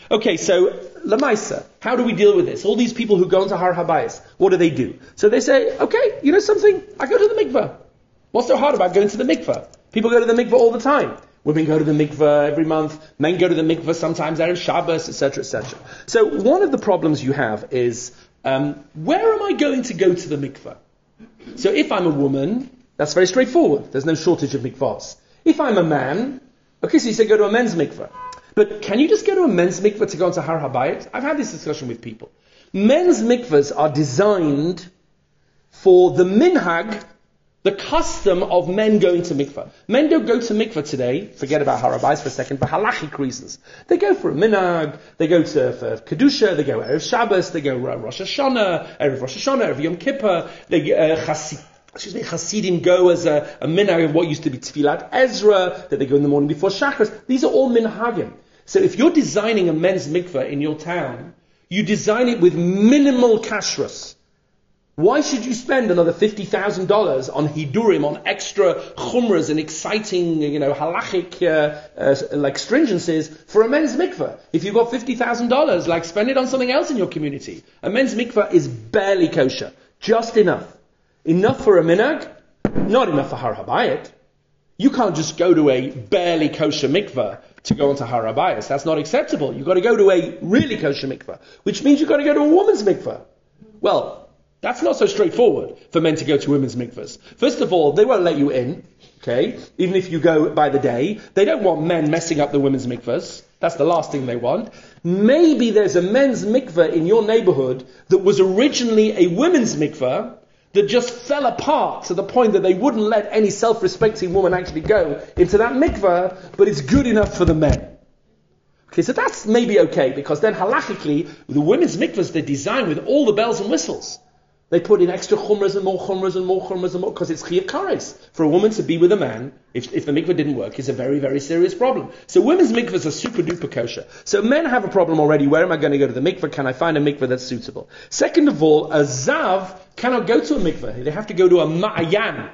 Speaker 1: Okay, so Lamaisa, how do we deal with this? All these people who go into Har Habayis, what do they do? So they say, okay, you know something? I go to the mikveh. What's so hard about going to the mikveh? People go to the mikveh all the time. Women go to the mikveh every month. Men go to the mikveh sometimes Erev Shabbos, et cetera, et cetera. So one of the problems you have is, um, where am I going to go to the mikveh? So if I'm a woman, that's very straightforward. There's no shortage of mikvahs. If I'm a man, okay, so you say go to a men's mikveh. But can you just go to a men's mikveh to go into Har Habayit? I've had this discussion with people. Men's mikvahs are designed for the minhag, the custom of men going to mikveh. Men don't go to mikveh today, forget about Har Habayit for a second, for halachic reasons. They go for a minhag, they go to for Kedusha, they go Erev Shabbos, they go Rosh Hashanah, Erev Rosh Hashanah, Erev Yom Kippur, they uh, Chasid. Excuse me, Hasidim go as a, a minhag of what used to be Tfilat Ezra, that they go in the morning before Shachris. These are all minhagim. So if you're designing a men's mikveh in your town, you design it with minimal kashrus. Why should you spend another fifty thousand dollars on hidurim, on extra chumras and exciting, you know, halachic, uh, uh, like stringencies for a men's mikveh? If you've got fifty thousand dollars, like spend it on something else in your community. A men's mikveh is barely kosher. Just enough. Enough for a minhag, not enough for Har Habayit. You can't just go to a barely kosher mikveh to go into Har Habayit. That's not acceptable. You've got to go to a really kosher mikveh, which means you've got to go to a woman's mikveh. Well, that's not so straightforward for men to go to women's mikvehs. First of all, they won't let you in, okay? Even if you go by the day. They don't want men messing up the women's mikvehs. That's the last thing they want. Maybe there's a men's mikveh in your neighborhood that was originally a women's mikveh that just fell apart to the point that they wouldn't let any self-respecting woman actually go into that mikveh, but it's good enough for the men. Okay, so that's maybe okay, because then halachically, the women's mikvahs, they're designed with all the bells and whistles. They put in extra chumras and more chumras and more chumras and more, because it's chiyuv kares. For a woman to be with a man, if, if the mikveh didn't work, is a very, very serious problem. So women's mikvahs are super duper kosher. So men have a problem already. Where am I going to go to the mikveh? Can I find a mikveh that's suitable? Second of all, a zav cannot go to a mikveh. They have to go to a ma'ayan.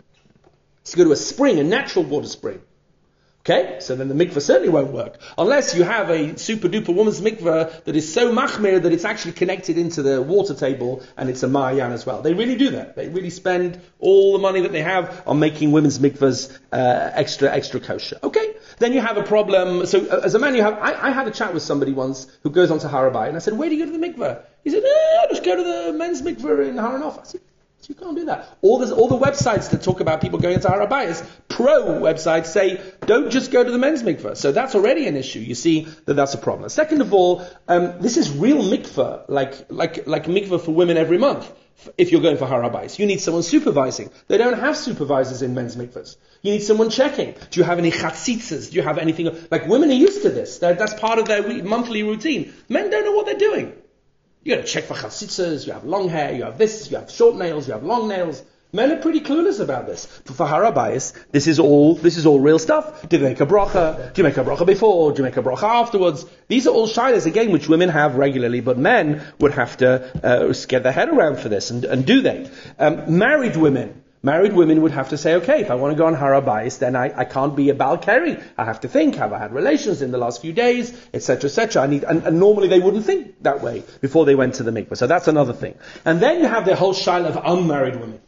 Speaker 1: To go to a spring, a natural water spring. Okay, so then the mikveh certainly won't work. Unless you have a super duper woman's mikveh that is so machmir that it's actually connected into the water table and it's a ma'ayan as well. They really do that. They really spend all the money that they have on making women's mikvehs uh, extra, extra kosher. Okay, then you have a problem. So uh, as a man you have, I, I had a chat with somebody once who goes on to Har Habayit and I said, where do you go to the mikveh? He said, eh, I just go to the men's mikveh in Har Hanof. I said, you can't do that. All, this, all the websites that talk about people going into Har Habayis, pro websites say, don't just go to the men's mikveh. So that's already an issue. You see that that's a problem. Second of all, um, this is real mikveh, like, like, like mikveh for women every month. If you're going for Har Habayis, you need someone supervising. They don't have supervisors in men's mikvehs. You need someone checking. Do you have any chatzitzas? Do you have anything? Like, women are used to this. They're, that's part of their week, monthly routine. Men don't know what they're doing. You got to check for chatzitzas, you have long hair, you have this, you have short nails, you have long nails. Men are pretty clueless about this. But for Har Habayis, this is all, this is all real stuff. Do you make a bracha? Do you make a bracha before? Do you make a bracha afterwards? These are all shilas, again, which women have regularly, but men would have to uh, get their head around for this, and, and do they? Um, married women. Married women would have to say, okay, if I want to go on Har Habayis, then I, I can't be a Baal Keri. I have to think, have I had relations in the last few days, et cetera, et cetera. I need, and, and normally they wouldn't think that way before they went to the mikveh. So that's another thing. And then you have the whole shaila of unmarried women.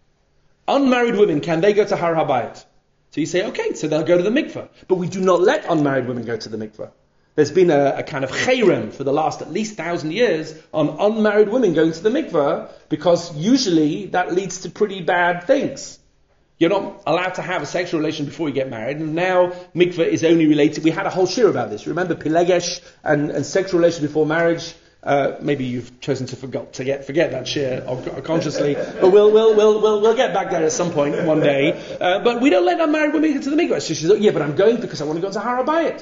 Speaker 1: Unmarried women, can they go to Har Habayit? So you say, okay, so they'll go to the mikveh. But we do not let unmarried women go to the mikveh. There's been a, a kind of cherem for the last at least thousand years on unmarried women going to the mikveh, because usually that leads to pretty bad things. You're not allowed to have a sexual relation before you get married, and now mikveh is only related. We had a whole shir about this. You remember Pilegesh and, and sexual relation before marriage? Uh, maybe you've chosen to forget to get forget that shir consciously, but we'll we'll we'll we'll we'll get back there at some point one day. Uh, but we don't let unmarried women go to the mikveh. So she's like, yeah, but I'm going because I want to go to Har Habayit.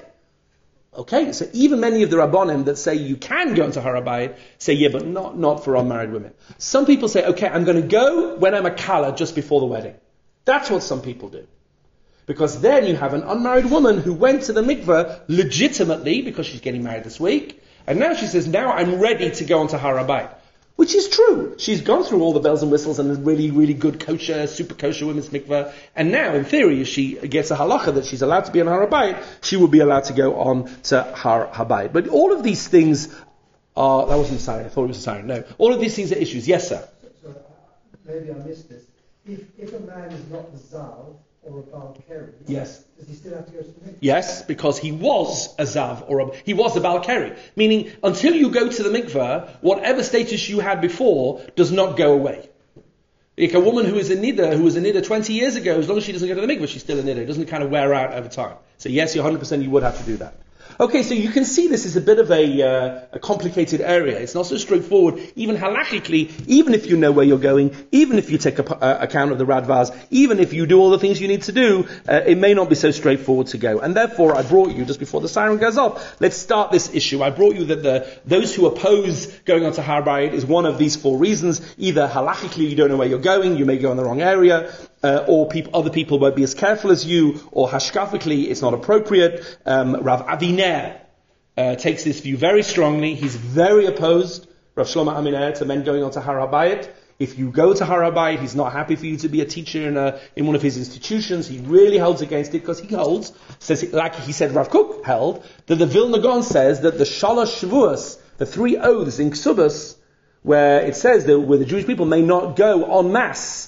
Speaker 1: Okay, so even many of the Rabbanim that say you can go into Har Habayit say, yeah, but not, not for unmarried women. Some people say, okay, I'm going to go when I'm a kala just before the wedding. That's what some people do. Because then you have an unmarried woman who went to the mikveh legitimately because she's getting married this week, and now she says, now I'm ready to go into Har Habayit. Which is true. She's gone through all the bells and whistles and a really, really good kosher, super kosher women's mikveh. And now, in theory, if she gets a halacha that she's allowed to be on Har HaBayit, she will be allowed to go on to Har HaBayit. But all of these things are, that wasn't a siren, I thought it was a siren, no. All of these things are issues. Yes, sir?
Speaker 3: So, so maybe I missed this. If, if a man is not the Zal or a Baal Keri,
Speaker 1: yes.
Speaker 3: does he still have to go to the mikveh?
Speaker 1: Yes, because he was a Zav or a, he was a Baal Keri. Meaning, until you go to the mikveh, whatever status you had before does not go away. Like a woman who is a Nida, who was a Nida twenty years ago, as long as she doesn't go to the mikveh, she's still a Nida. It doesn't kind of wear out over time. So yes, you're one hundred percent you would have to do that. Okay, so you can see this is a bit of a, uh, a complicated area. It's not so straightforward, even halachically, even if you know where you're going, even if you take a, uh, account of the Radvaz, even if you do all the things you need to do, uh, it may not be so straightforward to go. And therefore, I brought you, just before the siren goes off, let's start this issue. I brought you that the those who oppose going on to Har HaBayit is one of these four reasons. Either halachically you don't know where you're going, you may go in the wrong area, Uh, or peop- other people won't be as careful as you, or hashkafically it's not appropriate. Um, Rav Aviner uh, takes this view very strongly. He's very opposed, Rav Shlomo Aminer, to men going on to Har HaBayit. If you go to Har HaBayit, he's not happy for you to be a teacher in, a, in one of his institutions. He really holds against it because he holds, says like he said Rav Kook held, that the Vilna Gaon says that the Shalosh Shavuos, the three oaths in Ksubas, where it says that where the Jewish people may not go en masse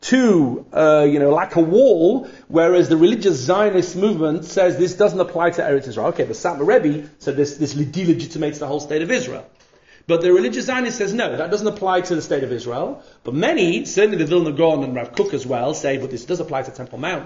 Speaker 1: to, uh, you know, like a wall, whereas the religious Zionist movement says this doesn't apply to Eretz Israel. Okay, the Satmar Rebbe said this, this delegitimates the whole state of Israel. But the religious Zionist says no, that doesn't apply to the state of Israel. But many, certainly the Vilna Gaon and Rav Kook as well, say, but this does apply to Temple Mount.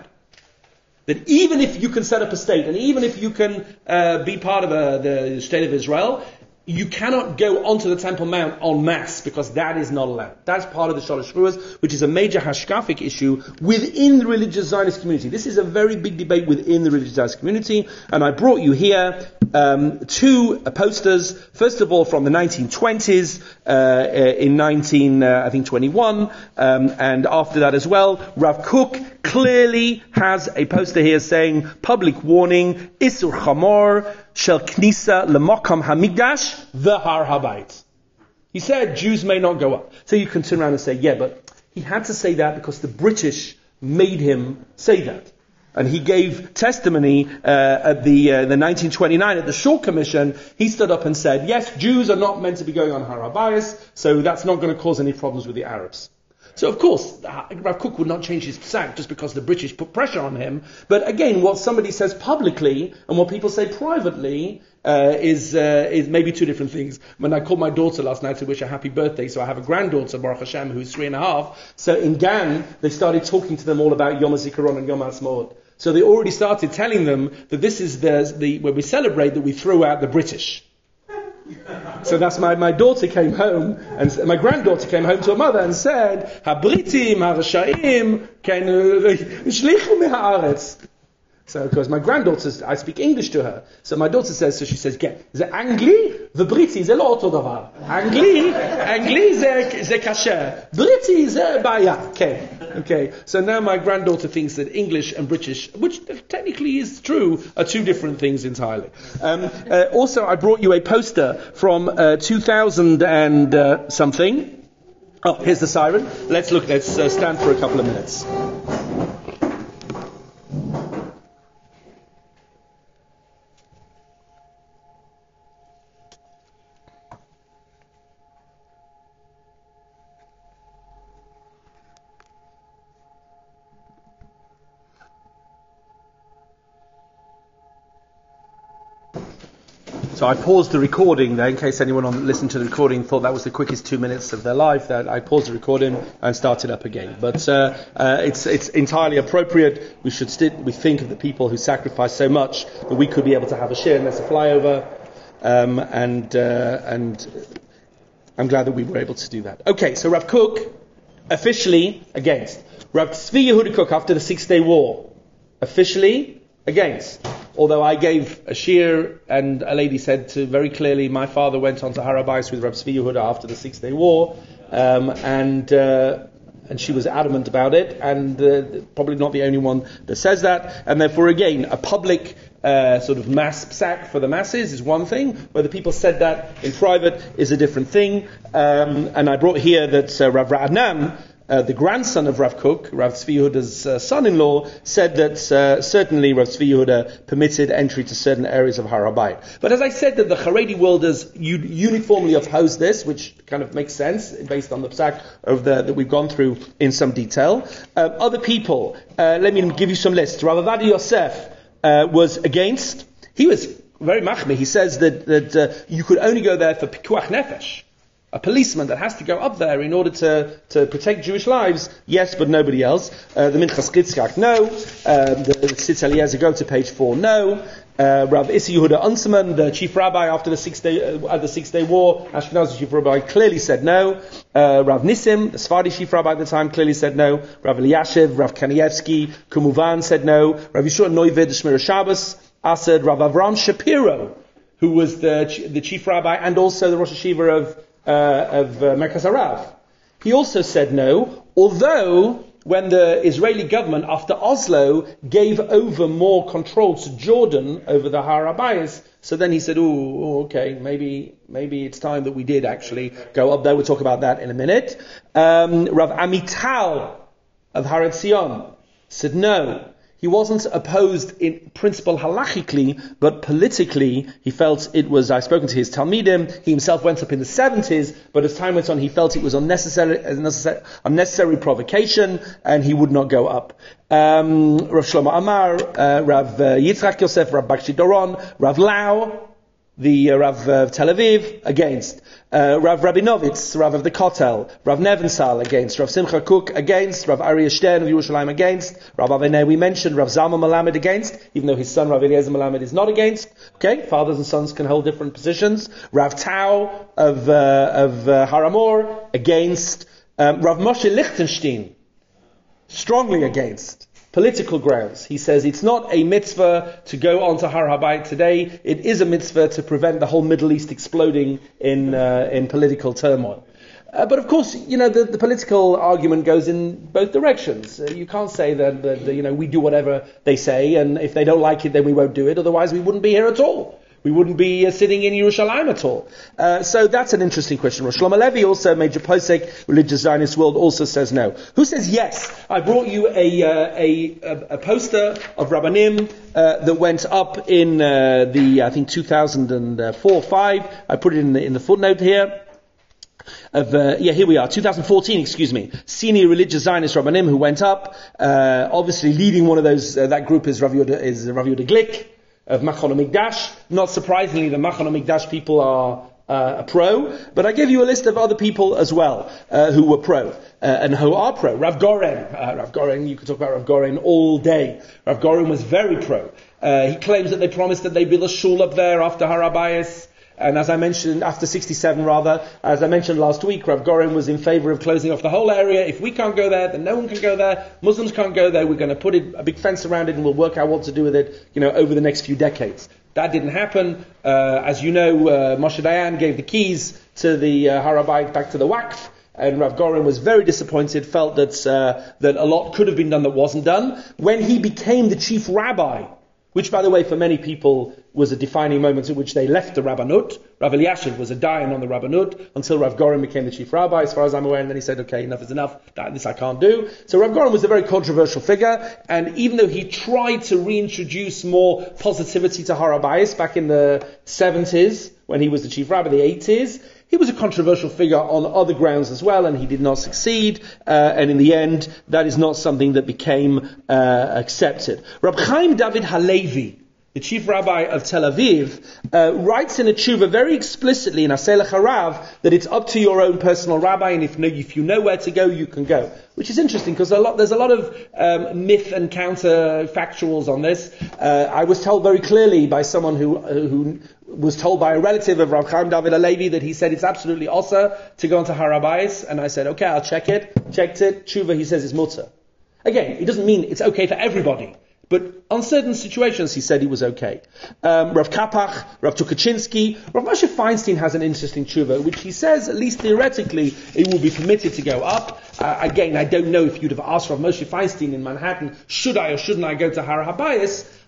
Speaker 1: That even if you can set up a state, and even if you can uh, be part of a, the state of Israel, you cannot go onto the Temple Mount en masse, because that is not allowed. That's part of the Shalosh Shavuos, which is a major hashkafic issue within the religious Zionist community. This is a very big debate within the religious Zionist community, and I brought you here um, two uh, posters. First of all, from the nineteen twenties, uh, uh, in nineteen, uh, I think twenty-one, um, and after that as well, Rav Kook clearly has a poster here saying, public warning, Isur Chamor, Shel Knisa Lemokam Hamikdash, the Har HaBayit. He said Jews may not go up. So you can turn around and say, yeah, but he had to say that because the British made him say that. And he gave testimony uh, at the uh, the nineteen twenty-nine at the Shore Commission. He stood up and said, yes, Jews are not meant to be going on Har HaBayit, so that's not going to cause any problems with the Arabs. So of course, Rav Kook would not change his psak just because the British put pressure on him. But again, what somebody says publicly and what people say privately uh, is uh, is maybe two different things. When I called my daughter last night to wish her happy birthday, so I have a granddaughter, Baruch Hashem, who's three and a half. So in Gan, they started talking to them all about Yom HaZikaron and Yom HaAtzmaut. So they already started telling them that this is the, the when we celebrate that we throw out the British. So that's my, my daughter came home, and my granddaughter came home to her mother and said, "Habritim, Harashaim, ken shlichu mehaaretz." So, because my granddaughter, I speak English to her. So my daughter says, so she says, "Ken, ze Angli, v'Briti ze lo oto davar. Angli, Angli ze ze kasher. Briti ze baya." Okay, okay. So now my granddaughter thinks that English and British, which technically is true, are two different things entirely. Um, uh, also, I brought you a poster from uh, two thousand and uh, something. Oh, here's the siren. Let's look. Let's uh, stand for a couple of minutes. So I paused the recording there in case anyone on listened to the recording thought that was the quickest two minutes of their life. That I paused the recording and started up again. But uh, uh, it's it's entirely appropriate. We should st- we think of the people who sacrificed so much that we could be able to have a share and there's a flyover. Um, and uh, and I'm glad that we were able to do that. Okay, so Rav Kook officially against. Rav Tzvi Yehuda Kook after the Six Day War officially against. Although I gave a shir, and a lady said to very clearly, my father went on to Har HaBayit with Rav Tzvi Yehuda after the Six Day War, um, and uh, and she was adamant about it, and uh, probably not the only one that says that, and therefore again, a public uh, sort of mass psak for the masses is one thing. Whether people said that in private is a different thing. Um, and I brought here that uh, Rav Ra'anam, Uh, the grandson of Rav Kook, Rav Tzvi Yehuda's uh, son-in-law, said that uh, certainly Rav Tzvi Yehuda permitted entry to certain areas of Har HaBayit. But as I said, that the Haredi world has u- uniformly opposed this, which kind of makes sense based on the psak of the, that we've gone through in some detail. Uh, other people, uh, let me give you some lists. Rav Avadi Yosef uh, was against. He was very machmir. He says that, that uh, you could only go there for pikuach nefesh. A policeman that has to go up there in order to, to protect Jewish lives, yes, but nobody else. Uh, the Minchas Yitzchak, no. Um, the the Tzitz Eliezer, go to page four, no. Uh, Rav Issi Yehuda Unserman, the chief rabbi after the Six Day uh, at the Six Day War, Ashkenazi chief rabbi, clearly said no. Uh, Rav Nissim, the Sephardi chief rabbi at the time, clearly said no. Rav Eliashiv, Rav Kanievsky, Kumuvan said no. Rav Yeshua Noivid, the Shmira Shabbos, Asad, Rav Avram Shapiro, who was the the chief rabbi and also the Rosh Hashiva of Uh, of uh, Merkaz Harav. He also said no, although when the Israeli government, after Oslo, gave over more control to Jordan over the Har HaBayis, so then he said, oh, okay, maybe maybe it's time that we did actually go up there. We'll talk about that in a minute. Um, Rav Amital of Har Etzion said no. He wasn't opposed in principle halachically, but politically he felt it was, I've spoken to his Talmidim, he himself went up in the seventies, but as time went on he felt it was unnecessary, unnecessary, unnecessary provocation, and he would not go up. Um, Rav Shlomo Amar, uh, Rav uh, Yitzchak Yosef, Rav Bakshi Doron, Rav Lau, the uh, Rav of Tel Aviv, against. Uh, Rav Rabinovitz, Rav of the Kotel. Rav Nevensal, against. Rav Simcha Cook, against. Rav Aryeh Stern of Yerushalayim, against. Rav Avinei, we mentioned. Rav Zalman Melamed, against. Even though his son, Rav Eliezer Melamed, is not against. Okay, fathers and sons can hold different positions. Rav Tau of, uh, of uh, Haramor, against. Um, Rav Moshe Lichtenstein, strongly against. Political grounds. He says it's not a mitzvah to go onto Har HaBayit today. It is a mitzvah to prevent the whole Middle East exploding in uh, in political turmoil. Uh, but of course, you know, the, the political argument goes in both directions. Uh, you can't say that, that, that, you know, we do whatever they say, and if they don't like it, then we won't do it. Otherwise, we wouldn't be here at all. We wouldn't be uh, sitting in Yerushalayim at all. Uh, so that's an interesting question. Rosh Shlomo Levi, also Major Posek, Religious Zionist World, also says no. Who says yes? I brought you a uh, a, a poster of Rabbanim uh, that went up in uh, the, I think, two thousand four or five. I put it in the, in the footnote here. Of, uh, yeah, here we are, two thousand fourteen, excuse me. Senior Religious Zionist Rabbanim who went up. Uh, obviously leading one of those, uh, that group is Rav Yehuda, is Rav Yehuda Glick of Machon HaMikdash. Not surprisingly, the Machon HaMikdash people are uh, pro, but I give you a list of other people as well uh, who were pro uh, and who are pro. Rav Goren, uh, Rav Goren, you could talk about Rav Goren all day. Rav Goren was very pro. Uh, he claims that they promised that they'd build a shul up there after Har HaBayis. And as I mentioned, after sixty-seven rather, as I mentioned last week, Rav Goren was in favor of closing off the whole area. If we can't go there, then no one can go there. Muslims can't go there. We're going to put it, a big fence around it, and we'll work out what to do with it, you know, over the next few decades. That didn't happen. Uh, as you know, uh, Moshe Dayan gave the keys to the uh, Har HaBayit back to the Waqf. And Rav Goren was very disappointed, felt that, uh, that a lot could have been done that wasn't done. When he became the chief rabbi, which, by the way, for many people was a defining moment in which they left the Rabbanut. Rav Eliashiv was a dayan on the Rabbanut until Rav Goren became the chief rabbi, as far as I'm aware, and then he said, okay, enough is enough, that, this I can't do. So Rav Goren was a very controversial figure, and even though he tried to reintroduce more positivity to Har HaBayis back in the seventies, when he was the chief rabbi, the eighties, he was a controversial figure on other grounds as well, and he did not succeed, uh, and in the end, that is not something that became uh, accepted. Rab Chaim David Halevi, the chief rabbi of Tel Aviv, uh, writes in a tshuva very explicitly in Aselech Harav that it's up to your own personal rabbi, and if, no, if you know where to go, you can go. Which is interesting because a lot, there's a lot of um, myth and counterfactuals on this. Uh, I was told very clearly by someone who who was told by a relative of Rav Chaim David Halevi that he said it's absolutely osa to go into Har HaBayis, and I said, okay, I'll check it. Checked it. Tshuva, he says, is mutter. Again, it doesn't mean it's okay for everybody. But on certain situations, he said he was okay. Um, Rav Kapach, Rav Tukachinsky, Rav Moshe Feinstein has an interesting tshuva, which he says, at least theoretically, it will be permitted to go up. Uh, again, I don't know if you'd have asked Rav Moshe Feinstein in Manhattan, should I or shouldn't I go to Har HaBayis?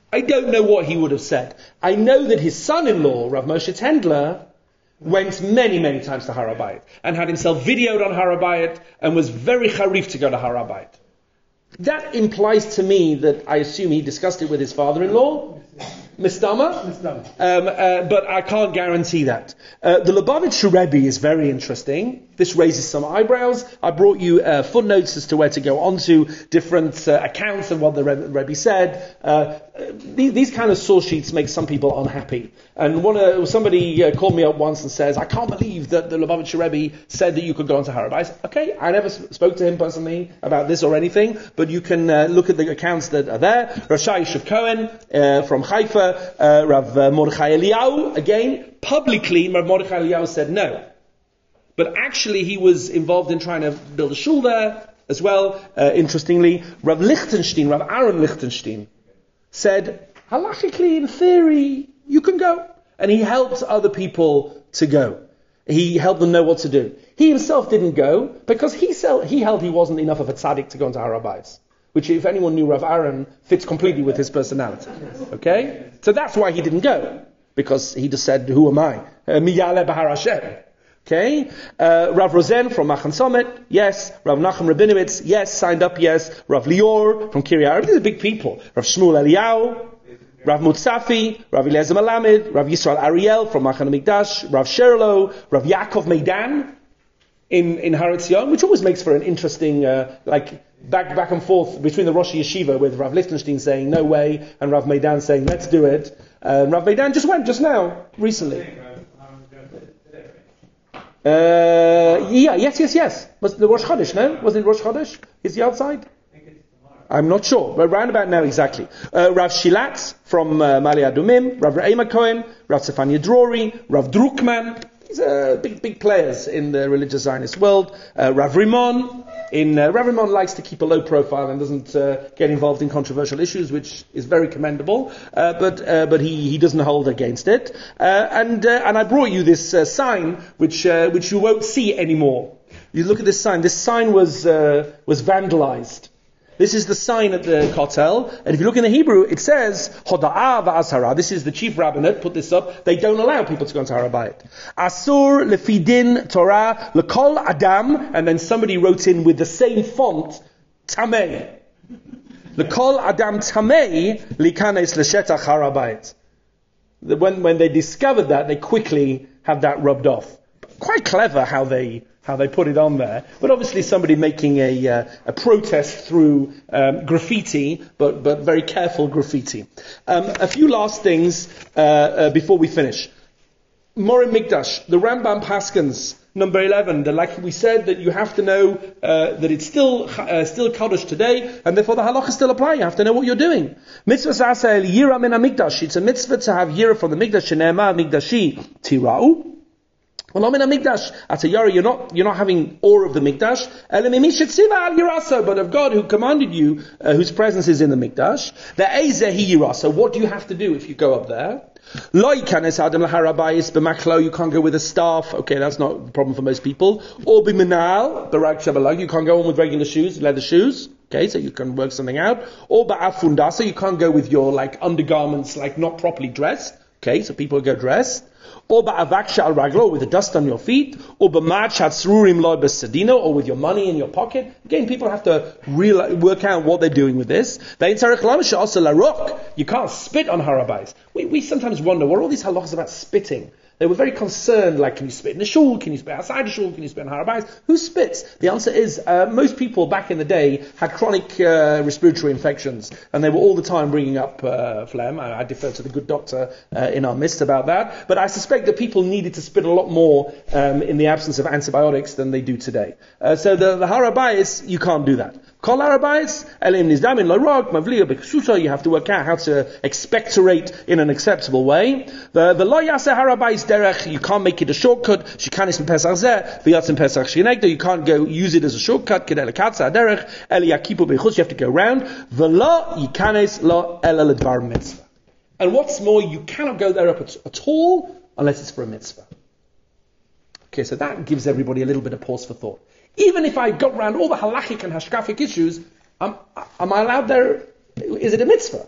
Speaker 1: I don't know what he would have said. I know that his son-in-law, Rav Moshe Tendler, went many, many times to Har HaBayit and had himself videoed on Har HaBayit and was very charif to go to Har HaBayit. That implies to me that I assume he discussed it with his father-in-law, Mistama, um, uh, but I can't guarantee that. Uh, the Lubavitcher Rebbe is very interesting. This raises some eyebrows. I brought you uh, footnotes as to where to go on to different uh, accounts of what the Rebbe, Rebbe said. Uh, these, these kind of source sheets make some people unhappy. And one, uh, somebody uh, called me up once and says, I can't believe that the Lubavitcher Rebbe said that you could go onto Har HaBayit. Okay, I never sp- spoke to him personally about this or anything, but you can uh, look at the accounts that are there. Rashai Yishuv Cohen uh, from Haifa, Uh, Rav uh, Mordechai Eliyahu, again, publicly, Rav Mordechai Eliyahu said no. But actually he was involved in trying to build a shul there as well. Uh, interestingly, Rav Lichtenstein, Rav Aaron Lichtenstein, said, halachically, in theory, you can go. And he helped other people to go. He helped them know what to do. He himself didn't go because he, sell, he held he wasn't enough of a tzaddik to go into Har HaBayit. Which, if anyone knew Rav Aaron, fits completely with his personality. Okay? So that's why he didn't go. Because he just said, who am I? Miyale Bahar Hashem. Okay? Uh, Rav Rosen from Machan Summit, yes. Rav Nachum Rabinowitz, yes. Signed up, yes. Rav Lior from Kiryat Arba. These are big people. Rav Shmuel Eliyahu, Rav Mutzafi, Rav Eliezer Malamed, Rav Yisrael Ariel from Machan Mikdash, Rav Sherlo, Rav Yaakov Meidan in, in Har Etzion, which always makes for an interesting, uh, like, back back and forth between the Rosh Yeshiva with Rav Lichtenstein saying no way and Rav Meidan saying let's do it. Uh, Rav Meidan just went just now, recently. Uh, yeah, yes, yes, yes. Was the Rosh Chodesh, no? Was it Rosh Chodesh? Is he outside? I'm not sure, but round about now exactly. Uh, Rav Shilatz from uh, Mali Adumim, Rav Re'ema Cohen, Rav Stefania Drori, Rav Druckmann. These are big, big players in the religious Zionist world. Uh, Rav Rimon. In, uh, Rav Rimon likes to keep a low profile and doesn't uh, get involved in controversial issues, which is very commendable. Uh, but uh, but he, he doesn't hold against it. Uh, and uh, and I brought you this uh, sign, which uh, which you won't see anymore. You look at this sign. This sign was uh, was vandalized. This is the sign at the Kotel, and if you look in the Hebrew, it says, Hoda'ah v'azhara. This is the chief rabbinate, put this up. They don't allow people to go into Har HaBayit. Asur lefidin Torah lekol adam, and then somebody wrote in with the same font, Tamei. Lekol adam Tamei likanes l'shetach Har HaBayit. When, when they discovered that, they quickly had that rubbed off. Quite clever how they how they put it on there, but obviously somebody making a uh, a protest through um, graffiti, but but very careful graffiti. Um, a few last things uh, uh, before we finish. Morim Mikdash, the Rambam Paskins, number eleven. That, like we said, that you have to know uh, that it's still uh, still Kaddish today, and therefore the halachas still apply. You have to know what you're doing. Mitzvah Sasel Yira Min HaMikdash. It's a mitzvah to have Yira from the Mikdash. Shenema Mikdashi Tirau. Well, in a Mikdash, at a Yara, you're not, you're not having awe of the Mikdash. But of God who commanded you, uh, whose presence is in the Mikdash. The Ezehi Yirasa. What do you have to do if you go up there? You can't go with a staff. Okay, that's not a problem for most people. Or biminal, barag shabalag. You can't go on with regular shoes, leather shoes. Okay, so you can work something out. Or ba'afundasa. You can't go with your, like, undergarments, like, not properly dressed. Okay, so people go dressed. Or ba'avaksha al raglo, with the dust on your feet, or b'mach hatzrurim lo b'sadino, or with your money in your pocket. Again, people have to real, work out what they're doing with this. You can't spit on Har HaBayit. We, we sometimes wonder, what are all these halachas about spitting? They were very concerned, like, can you spit in the shul? Can you spit outside the shul? Can you spit in Har HaBayit? Who spits? The answer is, uh, most people back in the day had chronic uh, respiratory infections, and they were all the time bringing up uh, phlegm. I, I defer to the good doctor uh, in our midst about that. But I suspect that people needed to spit a lot more um, in the absence of antibiotics than they do today. Uh, so the, the Har HaBayit, you can't do that. Kol Har HaBayit, elim nizdamin lo rog, mavliya b'ksusa. You have to work out how to expectorate in an acceptable way. The the lo yaseh Har HaBayit derech, you can't make it a shortcut. Shikanis Pesach zeh, v'yatzim Pesach shenegdo. You can't go use it as a shortcut. Kedei lekatza derech, eli yakipu b'chutz. You have to go round. V'lo yikanes lo ela ledvar mitzvah. And what's more, you cannot go there up at, at all unless it's for a mitzvah. Okay, so that gives everybody a little bit of pause for thought. Even if I got around all the halachic and hashkafic issues, am, am I allowed there? Is it a mitzvah?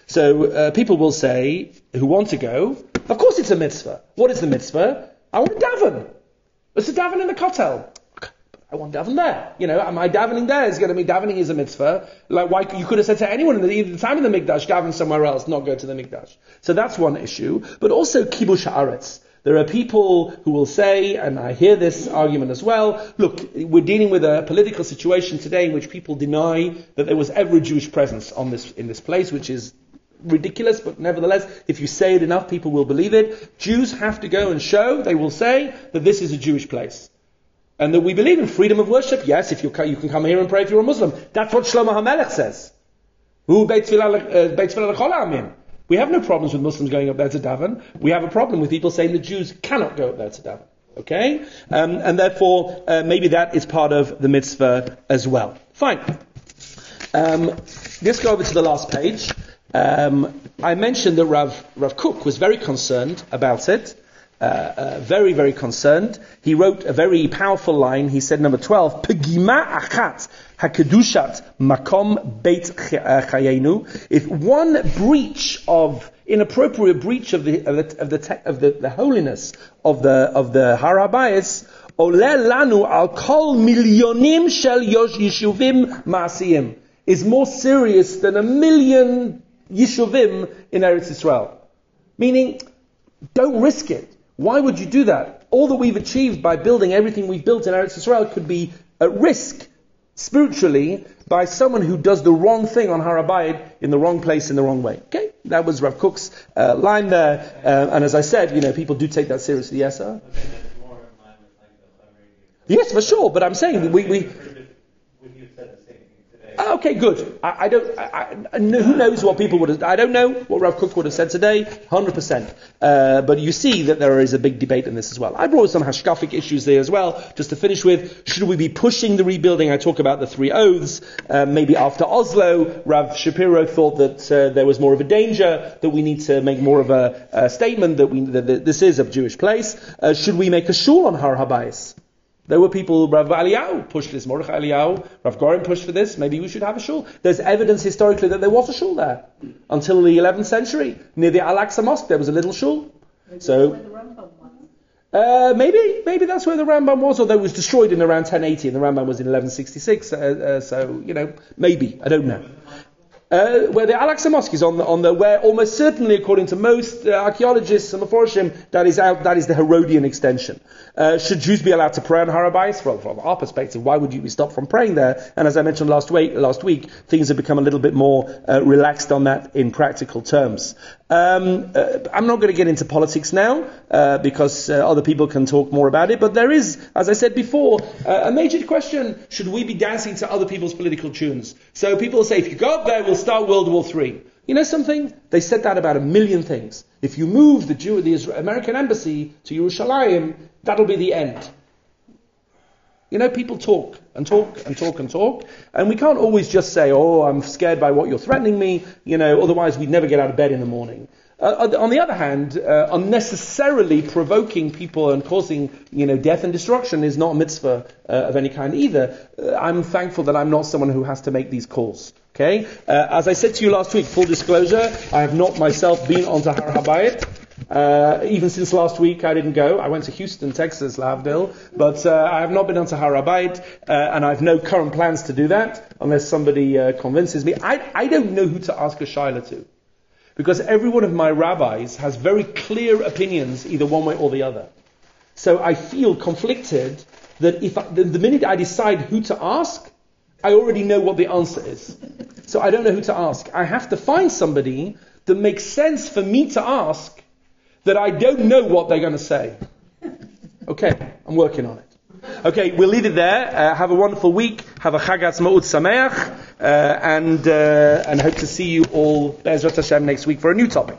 Speaker 1: So uh, people will say, who want to go, of course it's a mitzvah. What is the mitzvah? I want to daven. It's a daven in the kotel. I want daven there. You know, my davening there is going to be davening is a mitzvah. Like, why you could have said to anyone in the, the time of the mikdash, daven somewhere else, not go to the mikdash. So that's one issue. But also kibush haaretz. There are people who will say, and I hear this argument as well, look, we're dealing with a political situation today in which people deny that there was ever a Jewish presence on this in this place, which is ridiculous, but nevertheless, if you say it enough, people will believe it. Jews have to go and show, they will say, that this is a Jewish place. And that we believe in freedom of worship. Yes, if you you can come here and pray if you're a Muslim. That's what Shlomo HaMelech says. Hu beit tefillah l'chol ha'amim. We have no problems with Muslims going up there to daven. We have a problem with people saying that Jews cannot go up there to daven. Okay? Um, and therefore, uh, maybe that is part of the mitzvah as well. Fine. Um, let's go over to the last page. Um, I mentioned that Rav, Rav Kook was very concerned about it. Uh, uh, very, very concerned. He wrote a very powerful line. He said, number twelve, Pegima achat hakedushat makom beit chayenu. If one breach of inappropriate breach of the of the of the, te- of the, the holiness of the of the Har HaBayis, ole lanu al kol milyonim shel yishuvim ma'asiyim, is more serious than a million yishuvim in Eretz Yisrael. Meaning, don't risk it. Why would you do that? All that we've achieved by building everything we've built in Eretz Yisrael could be at risk spiritually by someone who does the wrong thing on Har HaBayit in the wrong place in the wrong way. Okay, that was Rav Kook's uh, line there, uh, and as I said, you know, people do take that seriously. Yes, sir. Yes, for sure. But I'm saying we we. Okay, good. I, I don't. I, I, who knows what people would have? I don't know what Rav Kook would have said today. one hundred percent. Uh, but you see that there is a big debate in this as well. I brought some hashkafic issues there as well. Just to finish with, should we be pushing the rebuilding? I talk about the three oaths. Uh, maybe after Oslo, Rav Shapiro thought that uh, there was more of a danger, that we need to make more of a, a statement that we that, that this is a Jewish place. Uh, should we make a shul on Har HaBayis? There were people, Rav Eliyahu pushed this, Mordechai Eliyahu, Rav Goren pushed for this, maybe we should have a shul. There's evidence historically that there was a shul there. Until the eleventh century, near the Al-Aqsa Mosque, there was a little shul.
Speaker 4: Maybe
Speaker 1: so,
Speaker 4: that's where the Rambam was.
Speaker 1: Uh, maybe, maybe that's where the Rambam was, although it was destroyed in around ten eighty, and the Rambam was in eleven sixty-six, uh, uh, so, you know, maybe, I don't know. Uh, where the Al-Aqsa Mosque is on the, on the, where almost certainly, according to most uh, archaeologists and Meforshim, that is out, that is the Herodian extension. Uh, should Jews be allowed to pray on Har HaBayis? Well, from our perspective, why would you be stopped from praying there? And as I mentioned last week, last week, things have become a little bit more uh, relaxed on that in practical terms. Um, uh, I'm not going to get into politics now, uh, because uh, other people can talk more about it, but there is, as I said before, uh, a major question: should we be dancing to other people's political tunes? So people say, if you go up there, we'll start World War Three. You know something? They said that about a million things. If you move the Jew, the Israel, American embassy to Yerushalayim, that'll be the end. You know, people talk and talk and talk and talk, and we can't always just say, oh, I'm scared by what you're threatening me, you know, otherwise we'd never get out of bed in the morning. Uh, on the other hand, uh, unnecessarily provoking people and causing, you know, death and destruction is not a mitzvah uh, of any kind either. Uh, I'm thankful that I'm not someone who has to make these calls. Okay? Uh, as I said to you last week, full disclosure, I have not myself been onto Har HaBayit. Uh, even since last week, I didn't go. I went to Houston, Texas, Lavdil, but uh, I have not been onto Har HaBayit, uh, and I have no current plans to do that unless somebody uh, convinces me. I, I don't know who to ask a shaila to, because every one of my rabbis has very clear opinions, either one way or the other. So I feel conflicted that if I, the, the minute I decide who to ask, I already know what the answer is. So I don't know who to ask. I have to find somebody that makes sense for me to ask, that I don't know what they're going to say. Okay, I'm working on it. Okay, we'll leave it there. Uh, have a wonderful week. Have a Chag Atzmaut Sameach, uh, and uh, and hope to see you all Be'ezrat Hashem next week for a new topic.